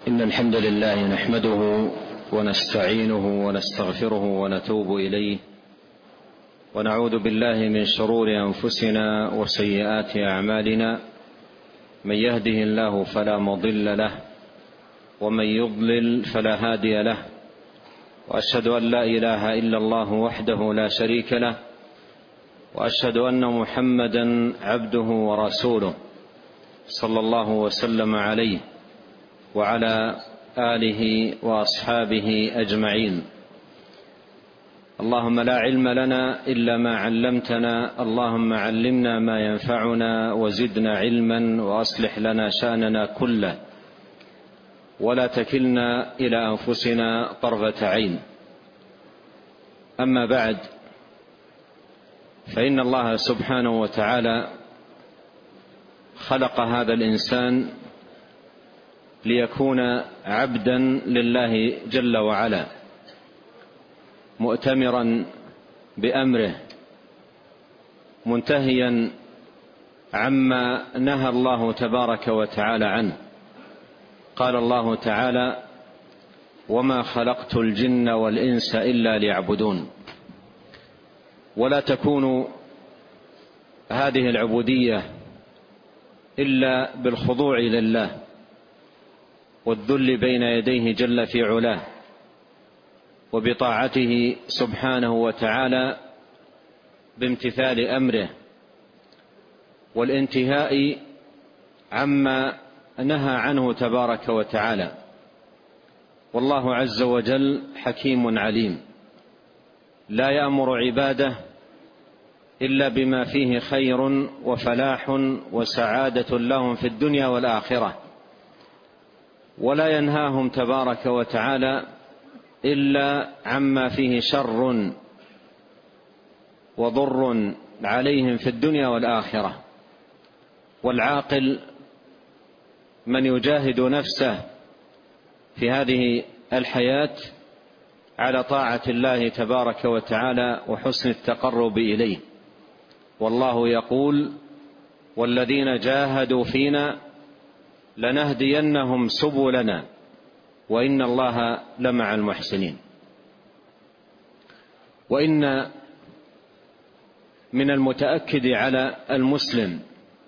إن الحمد لله نحمده ونستعينه ونستغفره ونتوب إليه، ونعوذ بالله من شرور أنفسنا وسيئات أعمالنا. من يهده الله فلا مضل له، ومن يضلل فلا هادي له، وأشهد أن لا إله إلا الله وحده لا شريك له، وأشهد أن محمدا عبده ورسوله صلى الله وسلم عليه وعلى آله وأصحابه أجمعين. اللهم لا علم لنا إلا ما علمتنا، اللهم علمنا ما ينفعنا وزدنا علما، وأصلح لنا شأننا كله، ولا تكلنا إلى أنفسنا طرفة عين. أما بعد، فإن الله سبحانه وتعالى خلق هذا الإنسان ليكون عبدا لله جل وعلا، مؤتمرا بأمره، منتهيا عما نهى الله تبارك وتعالى عنه. قال الله تعالى: وما خلقت الجن والإنس إلا ليعبدون. ولا تكون هذه العبودية إلا بالخضوع لله والذل بين يديه جل في علاه، وبطاعته سبحانه وتعالى بامتثال أمره، والانتهاء عما نهى عنه تبارك وتعالى. والله عز وجل حكيم عليم، لا يأمر عباده إلا بما فيه خير وفلاح وسعادة لهم في الدنيا والآخرة، ولا ينهاهم تبارك وتعالى إلا عما فيه شر وضر عليهم في الدنيا والآخرة. والعاقل من يجاهد نفسه في هذه الحياة على طاعة الله تبارك وتعالى وحسن التقرب إليه. والله يقول: والذين جاهدوا فينا لنهدينهم سبلنا وإن الله لمع المحسنين. وإن من المتأكد على المسلم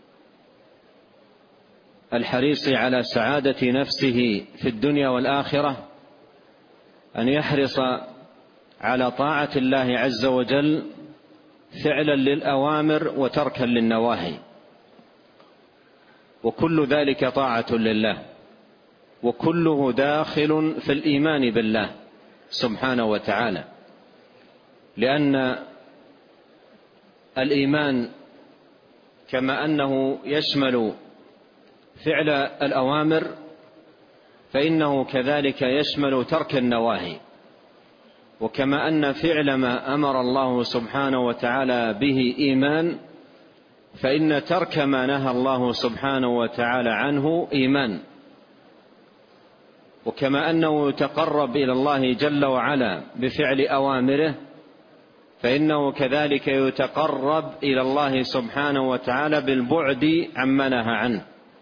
الحريص على سعادة نفسه في الدنيا والآخرة أن يحرص على طاعة الله عز وجل فعلا للأوامر وتركا للنواهي، وكل ذلك طاعة لله، وكله داخل في الإيمان بالله سبحانه وتعالى. لأن الإيمان كما أنه يشمل فعل الأوامر، فإنه كذلك يشمل ترك النواهي. وكما أن فعل ما أمر الله سبحانه وتعالى به إيمان، فإن ترك ما نهى الله سبحانه وتعالى عنه إيمان. وكما أنه يتقرب إلى الله جل وعلا بفعل أوامره، فإنه كذلك يتقرب إلى الله سبحانه وتعالى بالبعد عما نهى عنه.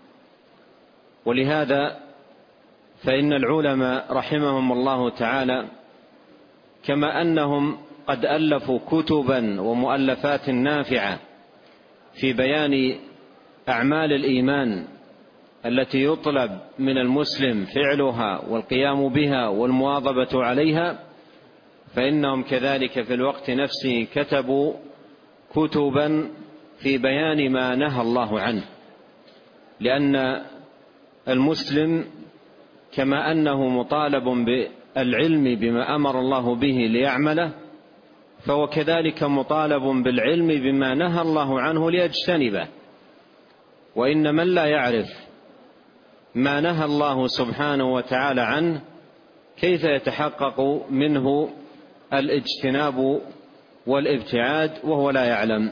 ولهذا فإن العلماء رحمهم الله تعالى كما أنهم قد ألفوا كتبا ومؤلفات نافعة في بيان أعمال الإيمان التي يطلب من المسلم فعلها والقيام بها والمواظبة عليها، فإنهم كذلك في الوقت نفسه كتبوا كتبا في بيان ما نهى الله عنه. لأن المسلم كما أنه مطالب بالعلم بما أمر الله به ليعمله، فهو كذلك مطالب بالعلم بما نهى الله عنه ليجتنبه. وإن من لا يعرف ما نهى الله سبحانه وتعالى عنه كيف يتحقق منه الاجتناب والابتعاد وهو لا يعلم؟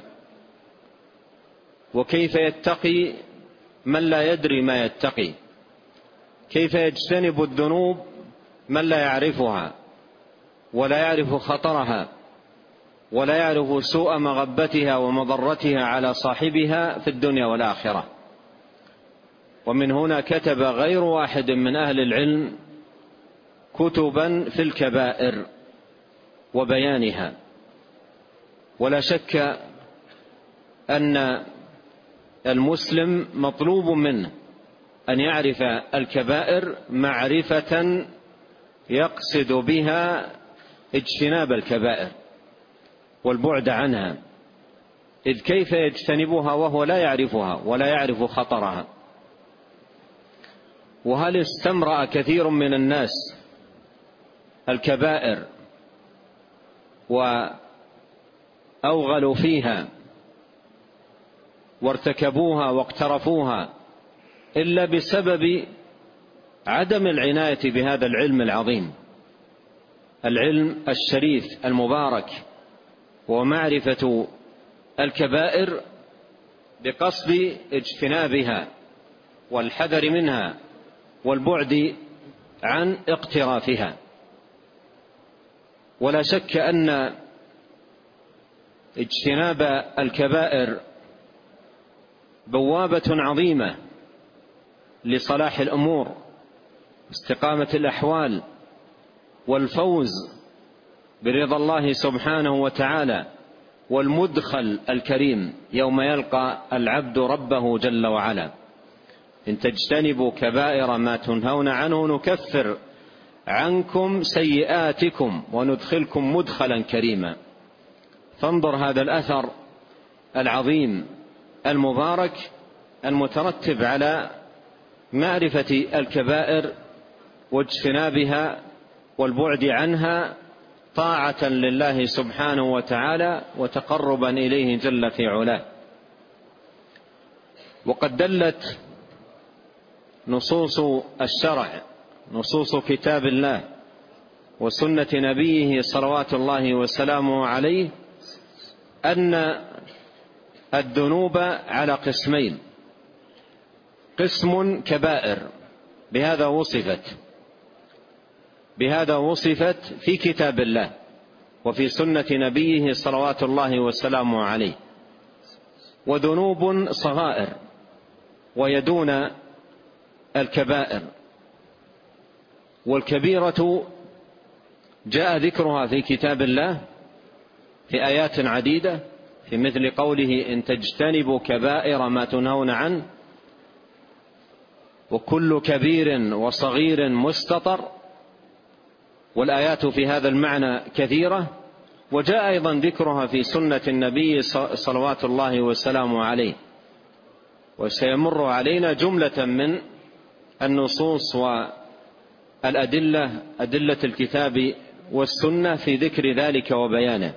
وكيف يتقي من لا يدري ما يتقي؟ كيف يجتنب الذنوب من لا يعرفها ولا يعرف خطرها ولا يعرف سوء مغبتها ومضرتها على صاحبها في الدنيا والآخرة؟ ومن هنا كتب غير واحد من أهل العلم كتبا في الكبائر وبيانها. ولا شك أن المسلم مطلوب منه أن يعرف الكبائر معرفة يقصد بها اجتناب الكبائر والبعد عنها، إذ كيف يجتنبها وهو لا يعرفها ولا يعرف خطرها؟ وهل استمرأ كثير من الناس الكبائر وأوغلوا فيها وارتكبوها واقترفوها إلا بسبب عدم العناية بهذا العلم العظيم، العلم الشريف المبارك، ومعرفة الكبائر بقصد اجتنابها والحذر منها والبعد عن اقترافها. ولا شك أن اجتناب الكبائر بوابة عظيمة لصلاح الأمور، استقامة الأحوال، والفوز برضا الله سبحانه وتعالى، والمدخل الكريم يوم يلقى العبد ربه جل وعلا. إن تجتنبوا كبائر ما تنهون عنه نكفر عنكم سيئاتكم وندخلكم مدخلا كريما. فانظر هذا الأثر العظيم المبارك المترتب على معرفة الكبائر واجتنابها والبعد عنها طاعة لله سبحانه وتعالى وتقربا إليه جل في علاه. وقد دلت نصوص الشرع، نصوص كتاب الله وسنة نبيه صلوات الله وسلامه عليه، أن الذنوب على قسمين: قسم كبائر بهذا وصفت في كتاب الله وفي سنة نبيه صلوات الله وسلامه عليه، وذنوب صغائر ويدون الكبائر. والكبيرة جاء ذكرها في كتاب الله في آيات عديدة، في مثل قوله: إن تجتنبوا كبائر ما تنهون عنه، وكل كبير وصغير مستطر. والآيات في هذا المعنى كثيرة، وجاء أيضا ذكرها في سنة النبي صلوات الله وسلامه عليه. وسيمر علينا جملة من النصوص والأدلة، أدلة الكتاب والسنة في ذكر ذلك وبيانه.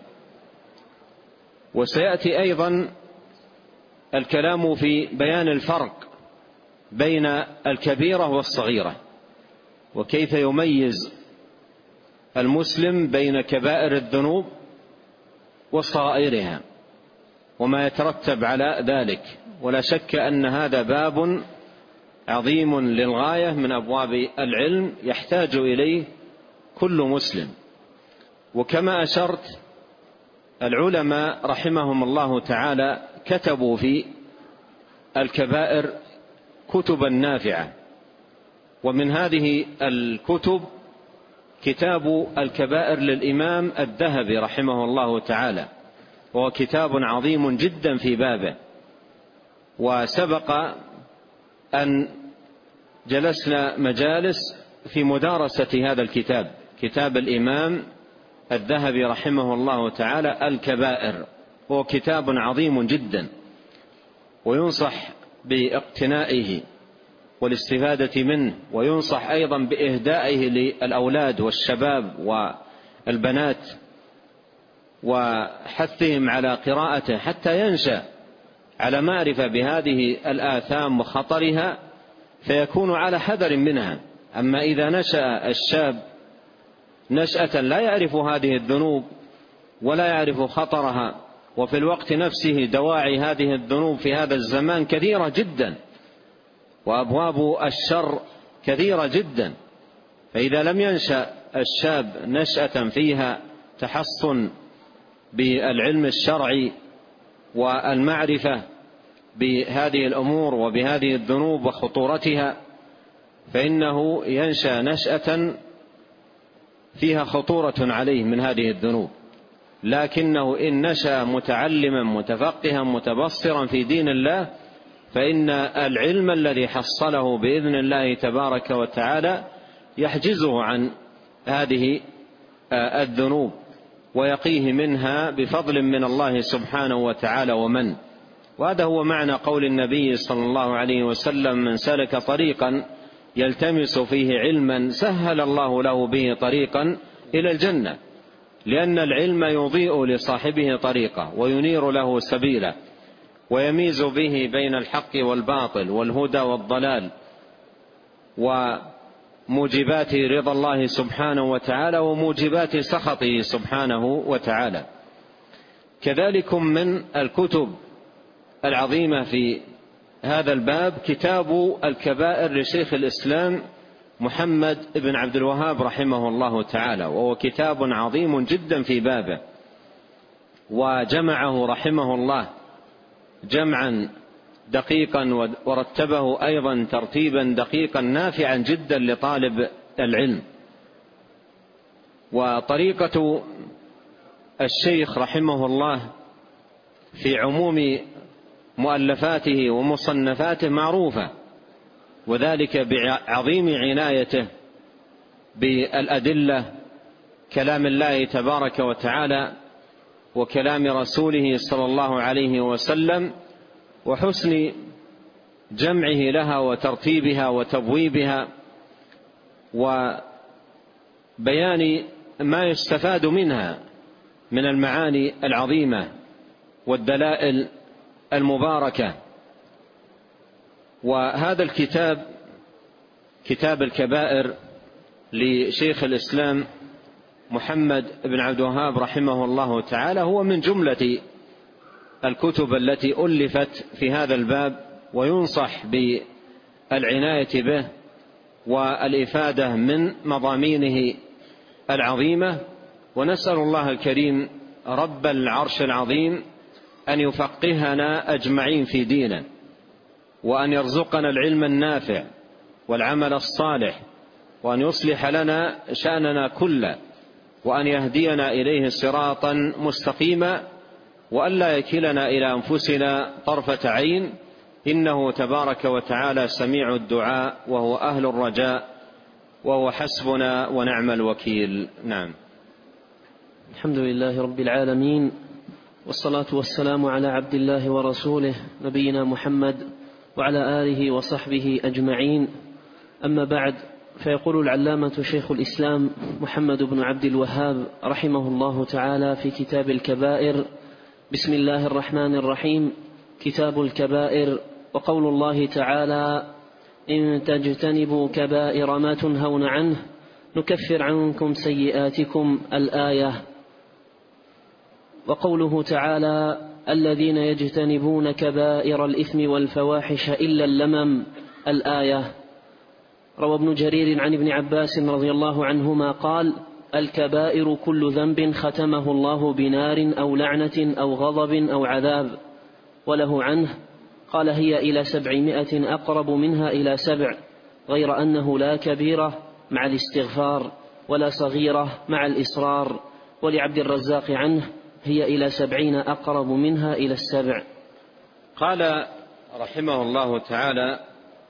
وسيأتي أيضا الكلام في بيان الفرق بين الكبيرة والصغيرة، وكيف يميز المسلم بين كبائر الذنوب وصغائرها وما يترتب على ذلك. ولا شك أن هذا باب عظيم للغاية من أبواب العلم يحتاج إليه كل مسلم. وكما أشرت، العلماء رحمهم الله تعالى كتبوا في الكبائر كتبا نافعة، ومن هذه الكتب كتاب الكبائر للإمام الذهبي رحمه الله تعالى، وهو كتاب عظيم جدا في بابه. وسبق أن جلسنا مجالس في مدارسة هذا الكتاب، كتاب الإمام الذهبي رحمه الله تعالى الكبائر، هو كتاب عظيم جدا، وينصح باقتنائه والاستفادة منه، وينصح أيضا بإهدائه للأولاد والشباب والبنات وحثهم على قراءته حتى ينشأ على معرفة بهذه الآثام وخطرها فيكون على حذر منها. أما إذا نشأ الشاب نشأة لا يعرف هذه الذنوب ولا يعرف خطرها، وفي الوقت نفسه دواعي هذه الذنوب في هذا الزمان كثيرة جدا، وأبواب الشر كثيرة جدا، فإذا لم ينشأ الشاب نشأة فيها تحصن بالعلم الشرعي والمعرفة بهذه الأمور وبهذه الذنوب وخطورتها، فإنه ينشأ نشأة فيها خطورة عليه من هذه الذنوب. لكنه إن نشأ متعلما متفقها متبصرا في دين الله، فإن العلم الذي حصله بإذن الله تبارك وتعالى يحجزه عن هذه الذنوب ويقيه منها بفضل من الله سبحانه وتعالى ومن. وهذا هو معنى قول النبي صلى الله عليه وسلم: من سلك طريقا يلتمس فيه علما سهل الله له به طريقا إلى الجنة، لأن العلم يضيء لصاحبه طريقه وينير له سبيله، ويميز به بين الحق والباطل والهدى والضلال، وموجبات رضا الله سبحانه وتعالى وموجبات سخطه سبحانه وتعالى. كذلك من الكتب العظيمة في هذا الباب كتاب الكبائر لشيخ الإسلام محمد بن عبد الوهاب رحمه الله تعالى، وهو كتاب عظيم جدا في بابه، وجمعه رحمه الله جمعا دقيقا، ورتبه أيضا ترتيبا دقيقا نافعا جدا لطالب العلم. وطريقة الشيخ رحمه الله في عموم مؤلفاته ومصنفاته معروفة، وذلك بعظيم عنايته بالأدلة، كلام الله تبارك وتعالى وكلام رسوله صلى الله عليه وسلم، وحسن جمعه لها وترتيبها وتبويبها، وبيان ما يستفاد منها من المعاني العظيمة والدلائل المباركة. وهذا الكتاب كتاب الكبائر لشيخ الإسلام محمد بن عبد الوهاب رحمه الله تعالى هو من جملة الكتب التي ألفت في هذا الباب، وينصح بالعناية به والإفادة من مضامينه العظيمة. ونسأل الله الكريم رب العرش العظيم أن يفقهنا أجمعين في دينه، وأن يرزقنا العلم النافع والعمل الصالح، وأن يصلح لنا شأننا كله، وأن يهدينا إليه صراطا مستقيما، وأن لا يكلنا إلى أنفسنا طرفة عين، إنه تبارك وتعالى سميع الدعاء وهو أهل الرجاء وهو حسبنا ونعم الوكيل. نعم. الحمد لله رب العالمين، والصلاة والسلام على عبد الله ورسوله نبينا محمد وعلى آله وصحبه أجمعين. أما بعد، فيقول العلامة شيخ الإسلام محمد بن عبد الوهاب رحمه الله تعالى في كتاب الكبائر: بسم الله الرحمن الرحيم. كتاب الكبائر. وقول الله تعالى: إن تجتنبوا كبائر ما تنهون عنه نكفر عنكم سيئاتكم، الآية. وقوله تعالى: الذين يجتنبون كبائر الإثم والفواحش إلا اللمم، الآية. روى ابن جرير عن ابن عباس رضي الله عنهما قال: الكبائر كل ذنب ختمه الله بنار أو لعنة أو غضب أو عذاب. وله عنه قال: هي إلى 700 أقرب منها إلى 7، غير أنه لا كبيرة مع الاستغفار ولا صغيرة مع الإصرار. ولعبد الرزاق عنه: هي إلى 70 أقرب منها إلى 7. قال رحمه الله تعالى: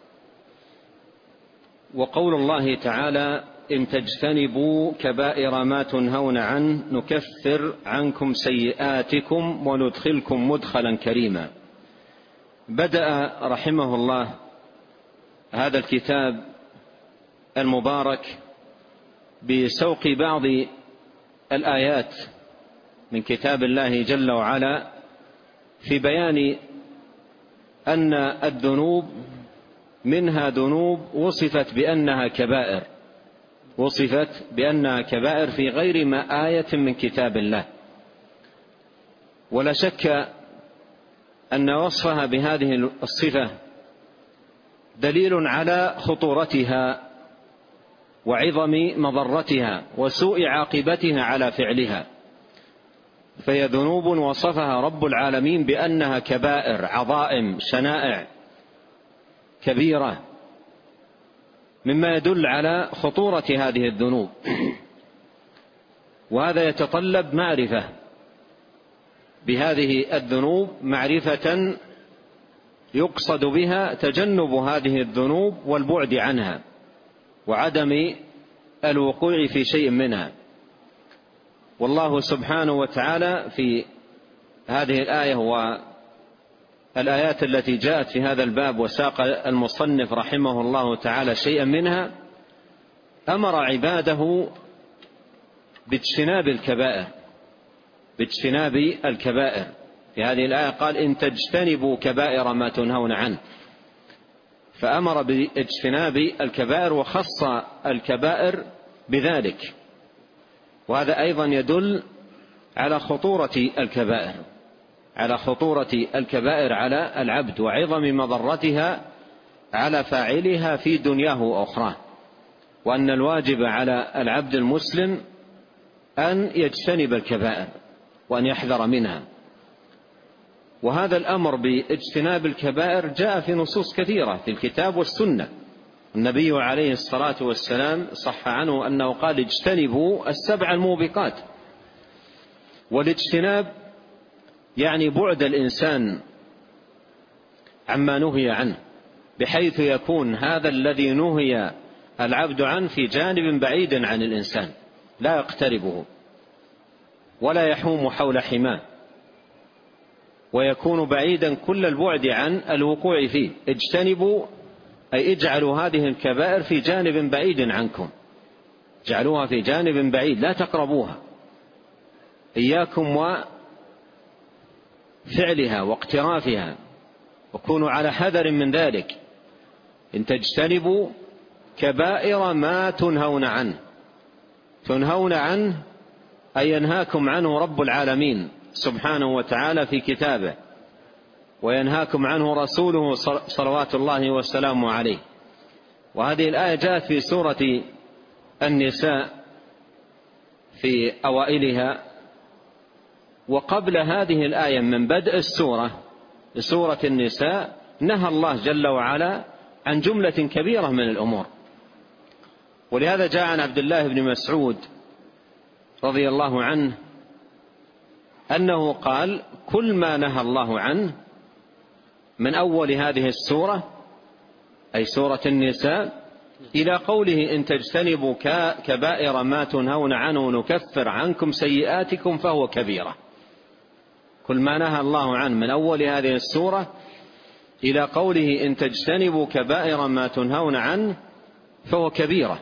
وقول الله تعالى: إن تجتنبوا كبائر ما تنهون عنه نكفر عنكم سيئاتكم وندخلكم مدخلا كريما. بدأ رحمه الله هذا الكتاب المبارك بسوق بعض الآيات من كتاب الله جل وعلا في بيان أن الذنوب منها ذنوب وصفت بأنها كبائر في غير ما آية من كتاب الله. ولا شك أن وصفها بهذه الصفة دليل على خطورتها وعظم مضرتها وسوء عاقبتها على فعلها. فهي ذنوب وصفها رب العالمين بأنها كبائر، عظائم، شنائع كبيرة، مما يدل على خطورة هذه الذنوب. وهذا يتطلب معرفة بهذه الذنوب، معرفة يقصد بها تجنب هذه الذنوب والبعد عنها وعدم الوقوع في شيء منها. والله سبحانه وتعالى في هذه الآية والآيات التي جاءت في هذا الباب وساق المصنف رحمه الله تعالى شيئا منها، أمر عباده باجتناب الكبائر. في هذه الآية قال إن تجتنبوا كبائر ما تنهون عنه، فأمر باجتناب الكبائر وخص الكبائر بذلك. وهذا أيضا يدل على خطورة الكبائر على العبد وعظم مضرتها على فاعلها في دنياه وأخراه، وأن الواجب على العبد المسلم أن يجتنب الكبائر وأن يحذر منها. وهذا الأمر باجتناب الكبائر جاء في نصوص كثيرة في الكتاب والسنة. النبي عليه الصلاة والسلام صح عنه أنه قال اجتنبوا السبع الموبقات. والاجتناب يعني بعد الإنسان عما نهي عنه، بحيث يكون هذا الذي نهي العبد عنه في جانب بعيد عن الإنسان، لا يقتربه ولا يحوم حول حماه، ويكون بعيدا كل البعد عن الوقوع فيه. اجتنبوا أي اجعلوا هذه الكبائر في جانب بعيد عنكم، اجعلوها في جانب بعيد، لا تقربوها، إياكم وفعلها واقترافها، وكونوا على حذر من ذلك. إن تجتنبوا كبائر ما تنهون عنه أي ينهاكم عنه رب العالمين سبحانه وتعالى في كتابه، وينهاكم عنه رسوله صلوات الله وسلامه عليه. وهذه الآية جاءت في سورة النساء في أوائلها. وقبل هذه الآية من بدء سورة النساء نهى الله جل وعلا عن جملة كبيرة من الأمور. ولهذا جاء عن عبد الله بن مسعود رضي الله عنه أنه قال كل ما نهى الله عنه من أول هذه السورة أي سورة النساء إلى قوله إن تجتنبوا كبائر ما تنهون عنه نكفر عنكم سيئاتكم فهو كبيرة. كل ما نهى الله عنه من أول هذه السورة إلى قوله إن تجتنبوا كبائر ما تنهون عنه فهو كبيرة.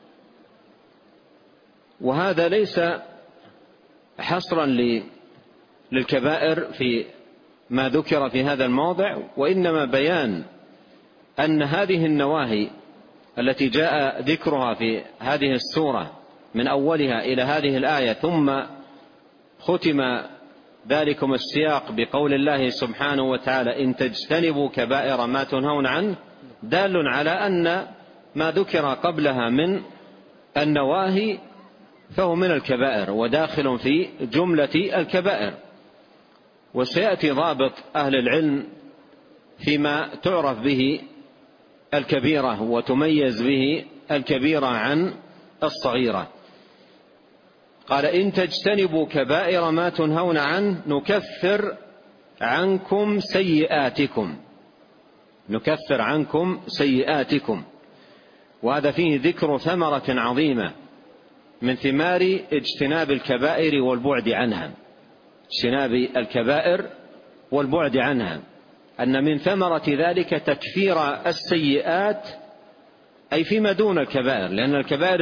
وهذا ليس حصرا للكبائر في ما ذكر في هذا الموضع، وإنما بيان أن هذه النواهي التي جاء ذكرها في هذه السورة من أولها إلى هذه الآية ثم ختم ذلكم السياق بقول الله سبحانه وتعالى إن تجتنبوا كبائر ما تنهون عنه، دال على أن ما ذكر قبلها من النواهي فهو من الكبائر وداخل في جملة الكبائر. وسيأتي ضابط أهل العلم فيما تعرف به الكبيرة وتميز به الكبيرة عن الصغيرة. قال إن تجتنبوا كبائر ما تنهون عنه نكفر عنكم سيئاتكم. وهذا فيه ذكر ثمرة عظيمة من ثمار اجتناب الكبائر والبعد عنها، اجتناب الكبائر والبعد عنها، أن من ثمرة ذلك تكفير السيئات أي فيما دون الكبائر، لأن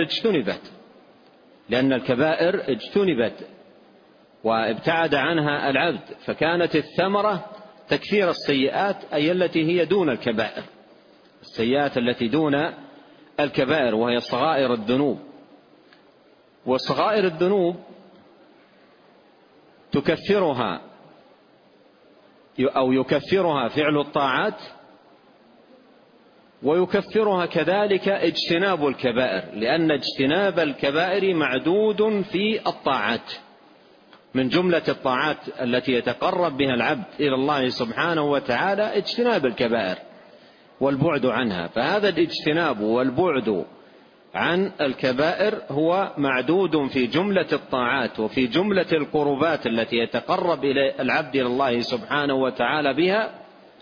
الكبائر اجتنبت وابتعد عنها العبد، فكانت الثمرة تكفير السيئات أي التي هي دون الكبائر، السيئات التي دون الكبائر وهي صغائر الذنوب. وصغائر الذنوب تكفرها أو يكفرها فعل الطاعات، ويكفرها كذلك اجتناب الكبائر، لأن اجتناب الكبائر معدود في الطاعات، من جملة الطاعات التي يتقرب بها العبد إلى الله سبحانه وتعالى اجتناب الكبائر والبعد عنها، فهذا الاجتناب والبعد عن الكبائر هو معدود في جملة الطاعات وفي جملة القربات التي يتقرب إلى العبد إلى الله سبحانه وتعالى بها،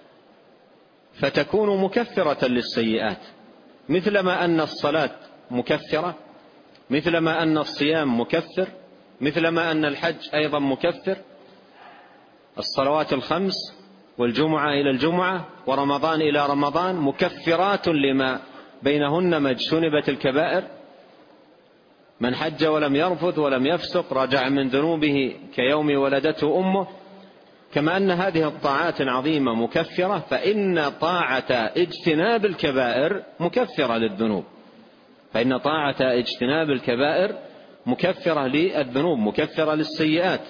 فتكون مكفرة للسيئات، مثلما أن الصلاة مكفرة، مثلما أن الصيام مكفر، مثلما أن الحج أيضا مكفر. الصلوات الخمس والجمعة إلى الجمعة ورمضان إلى رمضان مكفرات لما بينهن ما اجتنبت الكبائر. من حج ولم يرفث ولم يفسق رجع من ذنوبه كيوم ولدته أمه. كما أن هذه الطاعات العظيمة مكفرة، فإن طاعة اجتناب الكبائر مكفرة للذنوب، فإن طاعة اجتناب الكبائر مكفرة للذنوب، مكفرة للسيئات.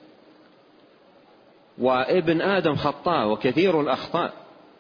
وابن آدم خطاء وكثير الأخطاء،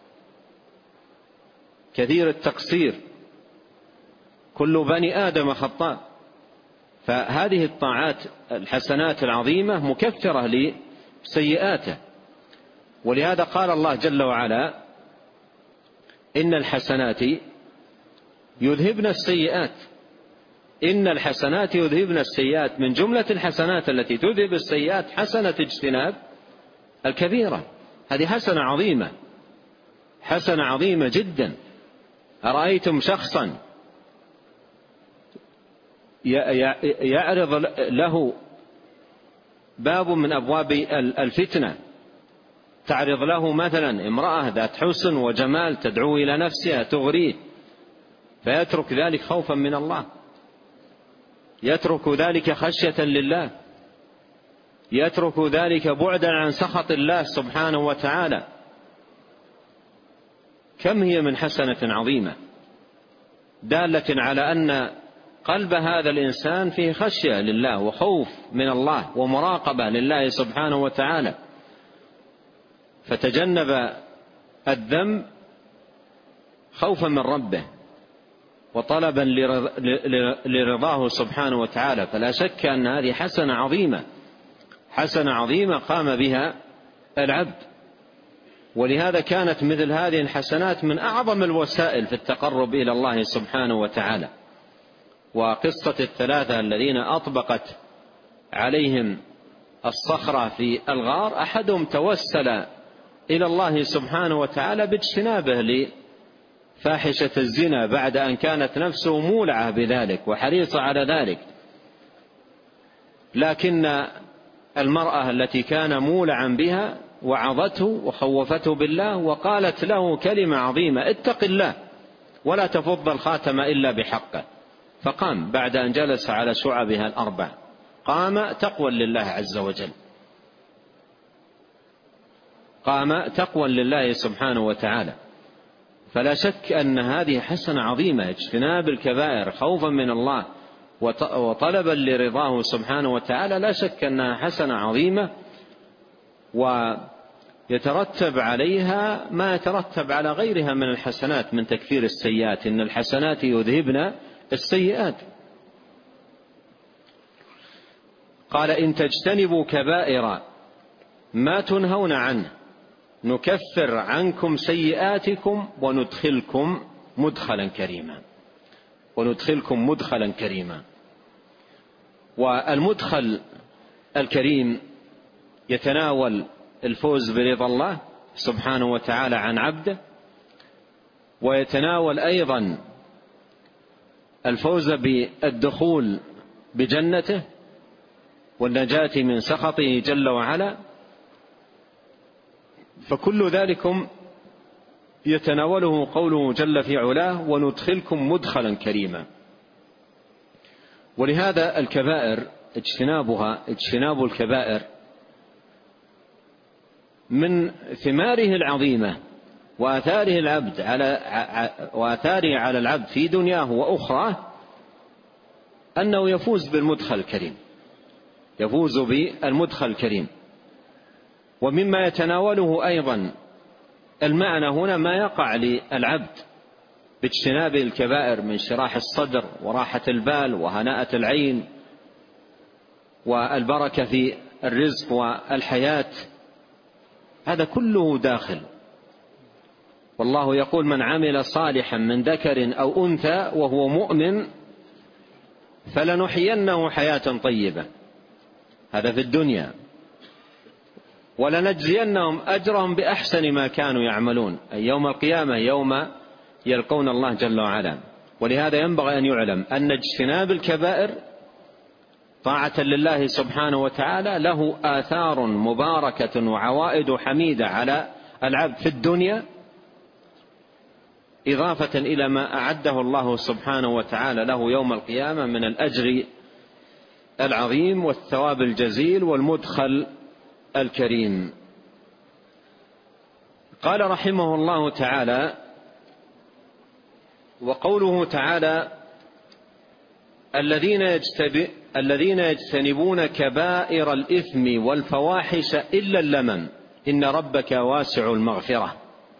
كثير التقصير، كل بني آدم خطاء، فهذه الطاعات الحسنات العظيمة مكفرة لسيئاته. ولهذا قال الله جل وعلا: إن الحسنات يذهبن السيئات. إن الحسنات يذهبن السيئات، من جملة الحسنات التي تذهب السيئات حسنة اجتناب الكبيرة. هذه حسنة عظيمة، حسنة عظيمة جدا. أرأيتم شخصا يعرض له باب من أبواب الفتنة، تعرض له مثلا امرأة ذات حسن وجمال تدعو إلى نفسها تغريه، فيترك ذلك خوفا من الله، يترك ذلك خشية لله، يترك ذلك بعدا عن سخط الله سبحانه وتعالى. كم هي من حسنة عظيمة دالة على أن قلب هذا الإنسان فيه خشية لله وخوف من الله ومراقبة لله سبحانه وتعالى، فتجنب الذنب خوفا من ربه وطلبا لرضاه سبحانه وتعالى. فلا شك أن هذه حسنة عظيمة، حسنة عظيمة قام بها العبد. ولهذا كانت مثل هذه الحسنات من أعظم الوسائل في التقرب إلى الله سبحانه وتعالى. وقصة الثلاثة الذين أطبقت عليهم الصخرة في الغار، أحدهم توسل إلى الله سبحانه وتعالى باجتنابه لفاحشة الزنا بعد أن كانت نفسه مولعة بذلك وحريصة على ذلك، لكن المرأة التي كان مولعا بها وعظته وخوفته بالله وقالت له كلمة عظيمة: اتق الله ولا تفض الخاتم إلا بحقه. فقام بعد أن جلس على شعبها الأربع، قام تقوى لله عز وجل، قام تقوى لله سبحانه وتعالى. فلا شك أن هذه حسنة عظيمة، اجتناب الكبائر خوفا من الله وطلبا لرضاه سبحانه وتعالى، لا شك أنها حسنة عظيمة، ويترتب عليها ما يترتب على غيرها من الحسنات من تكفير السيئات. إن الحسنات يذهبن السيئات. قال: إن تجتنبوا كبائر ما تنهون عنه نكفر عنكم سيئاتكم وندخلكم مدخلا كريما. وندخلكم مدخلا كريما. والمدخل الكريم يتناول الفوز برضا الله سبحانه وتعالى عن عبده، ويتناول أيضا الفوز بالدخول بجنته والنجاة من سخطه جل وعلا. فكل ذلكم يتناوله قوله جل في علاه: وندخلكم مدخلا كريما. ولهذا الكبائر اجتناب الكبائر من ثماره العظيمة وآثاره على العبد في دنياه وأخراه أنه يفوز بالمدخل الكريم، يفوز بالمدخل الكريم. ومما يتناوله أيضا المعنى هنا ما يقع للعبد باجتناب الكبائر من شراح الصدر وراحة البال وهناءة العين والبركة في الرزق والحياة، هذا كله داخل. والله يقول: من عمل صالحا من ذكر أو أنثى وهو مؤمن فلنحيينه حياة طيبة، هذا في الدنيا، ولنجزينهم أجرهم بأحسن ما كانوا يعملون، أي يوم القيامة يوم يلقون الله جل وعلا. ولهذا ينبغي أن يعلم أن اجتناب الكبائر طاعة لله سبحانه وتعالى له آثار مباركة وعوائد حميدة على العبد في الدنيا، إضافة إلى ما أعده الله سبحانه وتعالى له يوم القيامة من الأجر العظيم والثواب الجزيل والمدخل الكريم. قال رحمه الله تعالى: وقوله تعالى: الذين يجتنبون كبائر الإثم والفواحش إلا اللمم إن ربك واسع المغفرة.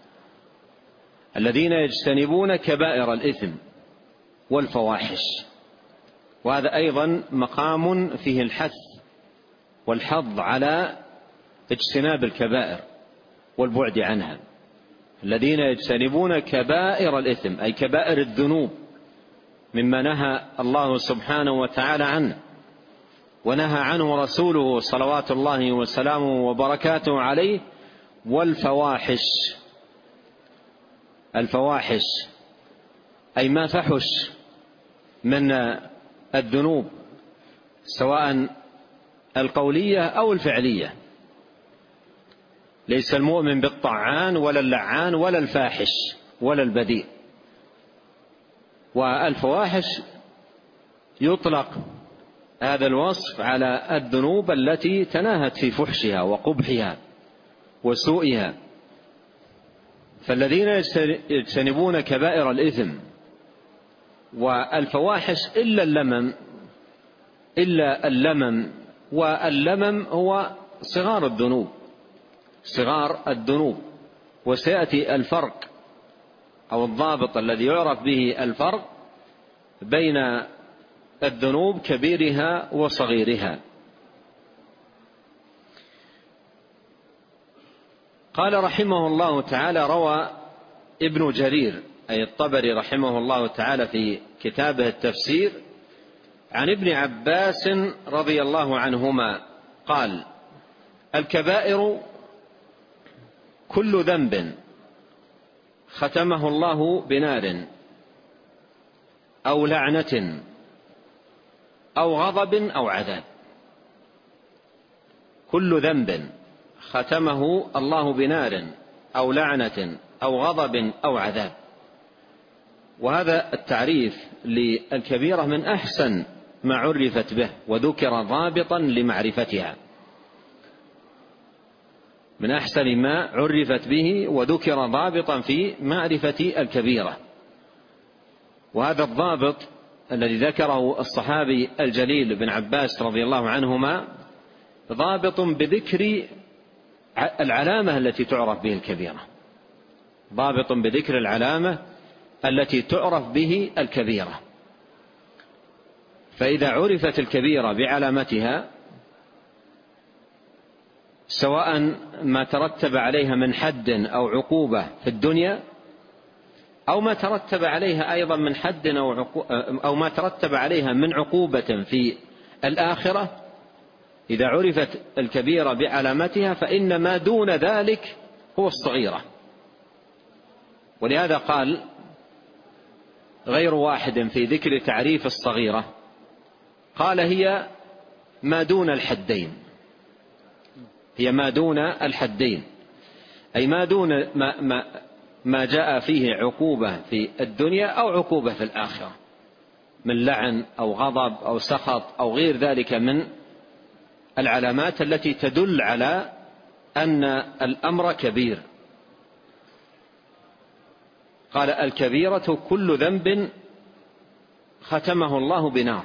الذين يجتنبون كبائر الإثم والفواحش، وهذا أيضا مقام فيه الحث والحض على اجتناب الكبائر والبعد عنها. الذين يجتنبون كبائر الإثم أي كبائر الذنوب مما نهى الله سبحانه وتعالى عنه ونهى عنه رسوله صلوات الله وسلامه وبركاته عليه. والفواحش، الفواحش أي ما فحش من الذنوب سواء القولية أو الفعلية. ليس المؤمن بالطعان ولا اللعان ولا الفاحش ولا البذيء. والفواحش يطلق هذا الوصف على الذنوب التي تناهت في فحشها وقبحها وسوءها. فالذين يجتنبون كبائر الإثم والفواحش إلا اللمم، واللمم هو صغار الذنوب. وسيأتي الفرق أو الضابط الذي يعرف به الفرق بين الذنوب كبيرها وصغيرها. قال رحمه الله تعالى: روى ابن جرير أي الطبري رحمه الله تعالى في كتابه التفسير عن ابن عباس رضي الله عنهما قال: الكبائر كل ذنب ختمه الله بنار أو لعنة أو غضب أو عذاب. كل ذنب ختمه الله بنار أو لعنة أو غضب أو عذاب. وهذا التعريف للكبيرة من أحسن ما عرفت به وذكر ضابطا لمعرفتها، من أحسن ما عرفت به وذكر ضابطا في معرفة الكبيرة. وهذا الضابط الذي ذكره الصحابي الجليل ابن عباس رضي الله عنهما ضابط بذكر العلامة التي تعرف به الكبيرة، ضابط بذكر العلامة التي تعرف به الكبيرة. فإذا عرفت الكبيرة بعلامتها سواء ما ترتب عليها من حد أو عقوبة في الدنيا أو ما ترتب عليها أيضا من حد أو ما ترتب عليها من عقوبة في الآخرة، إذا عرفت الكبيرة بعلامتها فإن ما دون ذلك هو الصغيرة. ولهذا قال غير واحد في ذكر تعريف الصغيرة، قال: هي ما دون الحدين، هي ما دون الحدين، أي ما دون ما جاء فيه عقوبة في الدنيا أو عقوبة في الآخرة من لعن أو غضب أو سخط أو غير ذلك من العلامات التي تدل على أن الأمر كبير. قال: الكبيرة كل ذنب ختمه الله بنار،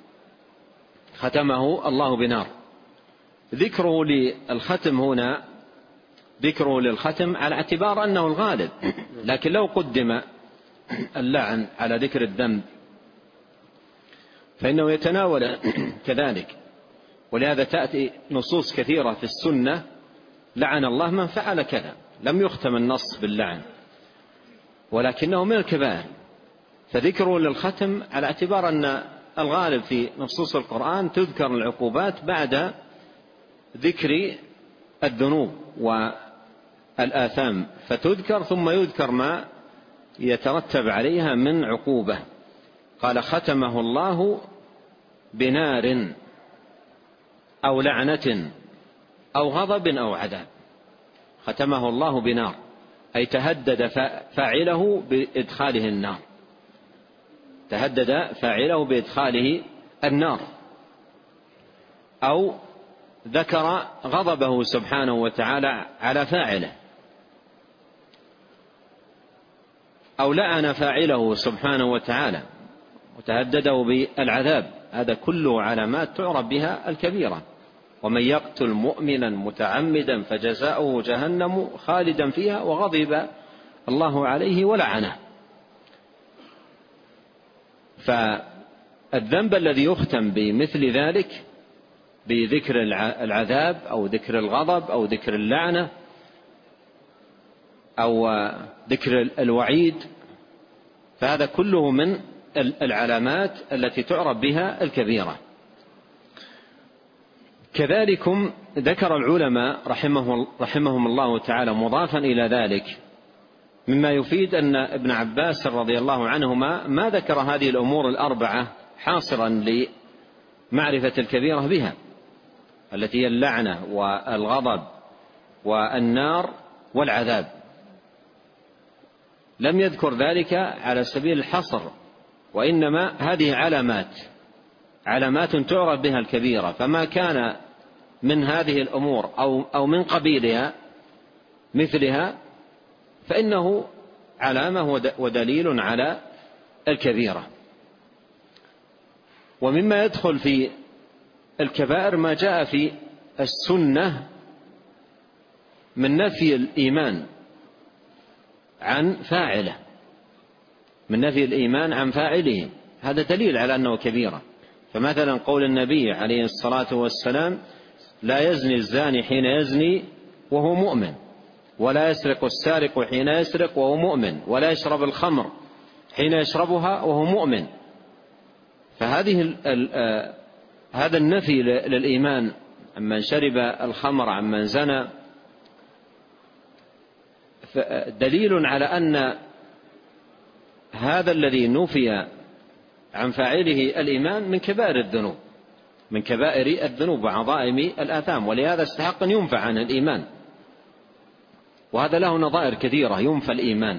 ختمه الله بنار. ذكره للختم هنا ذكره للختم على اعتبار أنه الغالب، لكن لو قدم اللعن على ذكر الذنب فإنه يتناول كذلك. ولهذا تأتي نصوص كثيرة في السنة لعن الله من فعل كذا، لم يختم النص باللعن ولكنه من الكبائر، فذكره للختم على اعتبار أن الغالب في نصوص القرآن تذكر العقوبات بعد ذكر الذنوب والآثام، فتذكر ثم يذكر ما يترتب عليها من عقوبة. قال ختمه الله بنار أو لعنة أو غضب أو عذاب. ختمه الله بنار أي تهدد فاعله بإدخاله النار، تهدد فاعله بإدخاله النار، أو ذكر غضبه سبحانه وتعالى على فاعله، أو لعن فاعله سبحانه وتعالى وتهدده بالعذاب. هذا كله علامات تعرف بها الكبيرة. ومن يقتل مؤمنا متعمدا فجزاؤه جهنم خالدا فيها وغضب الله عليه ولعنه. فالذنب الذي يختم بمثل ذلك بذكر العذاب أو ذكر الغضب أو ذكر اللعنة أو ذكر الوعيد، فهذا كله من العلامات التي تعرف بها الكبيرة. كذلكم ذكر العلماء رحمهم الله تعالى مضافا إلى ذلك مما يفيد أن ابن عباس رضي الله عنهما ما ذكر هذه الأمور الأربعة حاصرا لمعرفة الكبيرة بها، التي هي اللعنة والغضب والنار والعذاب، لم يذكر ذلك على سبيل الحصر، وإنما هذه علامات تعرف بها الكبيرة، فما كان من هذه الأمور أو من قبيلها مثلها فإنه علامة ودليل على الكبيرة. ومما يدخل في الكبائر ما جاء في السنة من نفي الإيمان عن فاعله، من نفي الإيمان عن فاعله، هذا دليل على أنه كبيرة. فمثلا قول النبي عليه الصلاة والسلام: لا يزني الزاني حين يزني وهو مؤمن، ولا يسرق السارق حين يسرق وهو مؤمن، ولا يشرب الخمر حين يشربها وهو مؤمن. هذا النفي للإيمان عمن شرب الخمر عمن زنى دليل على أن هذا الذي نفي عن فاعله الإيمان من كبائر الذنوب، من كبائر الذنوب وعظائم الآثام، ولهذا استحق أن ينفى عن الإيمان. وهذا له نظائر كثيرة ينفى الإيمان.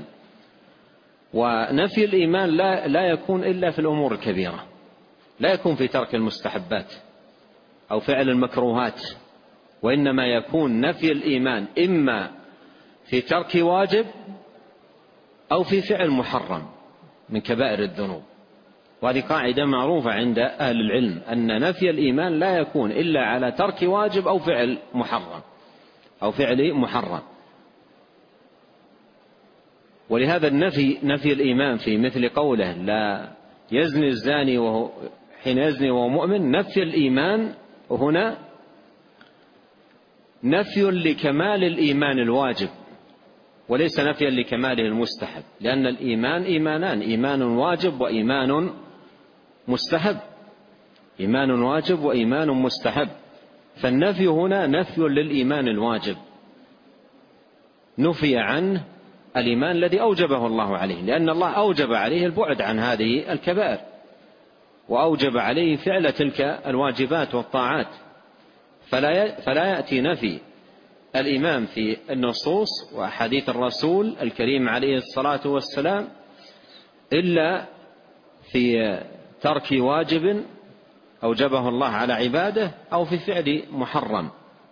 ونفي الإيمان لا يكون إلا في الأمور الكبيرة، لا يكون في ترك المستحبات أو فعل المكروهات، وإنما يكون نفي الإيمان إما في ترك واجب أو في فعل محرم من كبائر الذنوب. وهذه قاعدة معروفة عند أهل العلم أن نفي الإيمان لا يكون إلا على ترك واجب أو فعل محرم. ولهذا نفي الإيمان في مثل قوله: لا يزني الزاني وهو حين يزني وهو مؤمن، نفي الإيمان هنا نفي لكمال الإيمان الواجب وليس نفيا لكماله المستحب، لأن الإيمان إيمانان: إيمان واجب وإيمان مستحب، إيمان واجب وإيمان مستحب. فالنفي هنا نفي للإيمان الواجب، نفي عنه الإيمان الذي أوجبه الله عليه، لأن الله أوجب عليه البعد عن هذه الكبائر وأوجب عليه فعل تلك الواجبات والطاعات. فلا يأتي نفي الإيمان في النصوص وأحاديث الرسول الكريم عليه الصلاة والسلام إلا في ترك واجب أوجبه الله على عباده أو في فعل محرم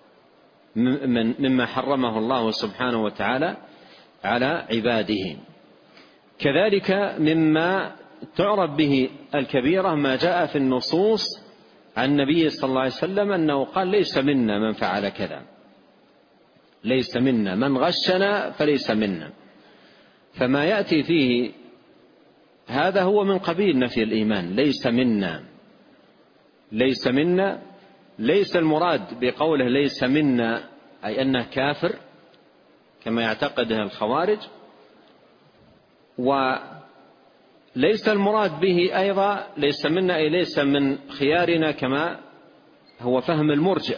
مما حرمه الله سبحانه وتعالى على عباده. كذلك مما تعرف به الكبيرة ما جاء في النصوص عن النبي صلى الله عليه وسلم أنه قال: ليس منا من فعل كذا، ليس منا من غشنا فليس منا. فما يأتي فيه هذا هو من قبيل نفي الإيمان: ليس منا ليس المراد بقوله ليس منا أي أنه كافر كما يعتقده الخوارج، وليس المراد به أيضا ليس منا أي ليس من خيارنا كما هو فهم المرجئة،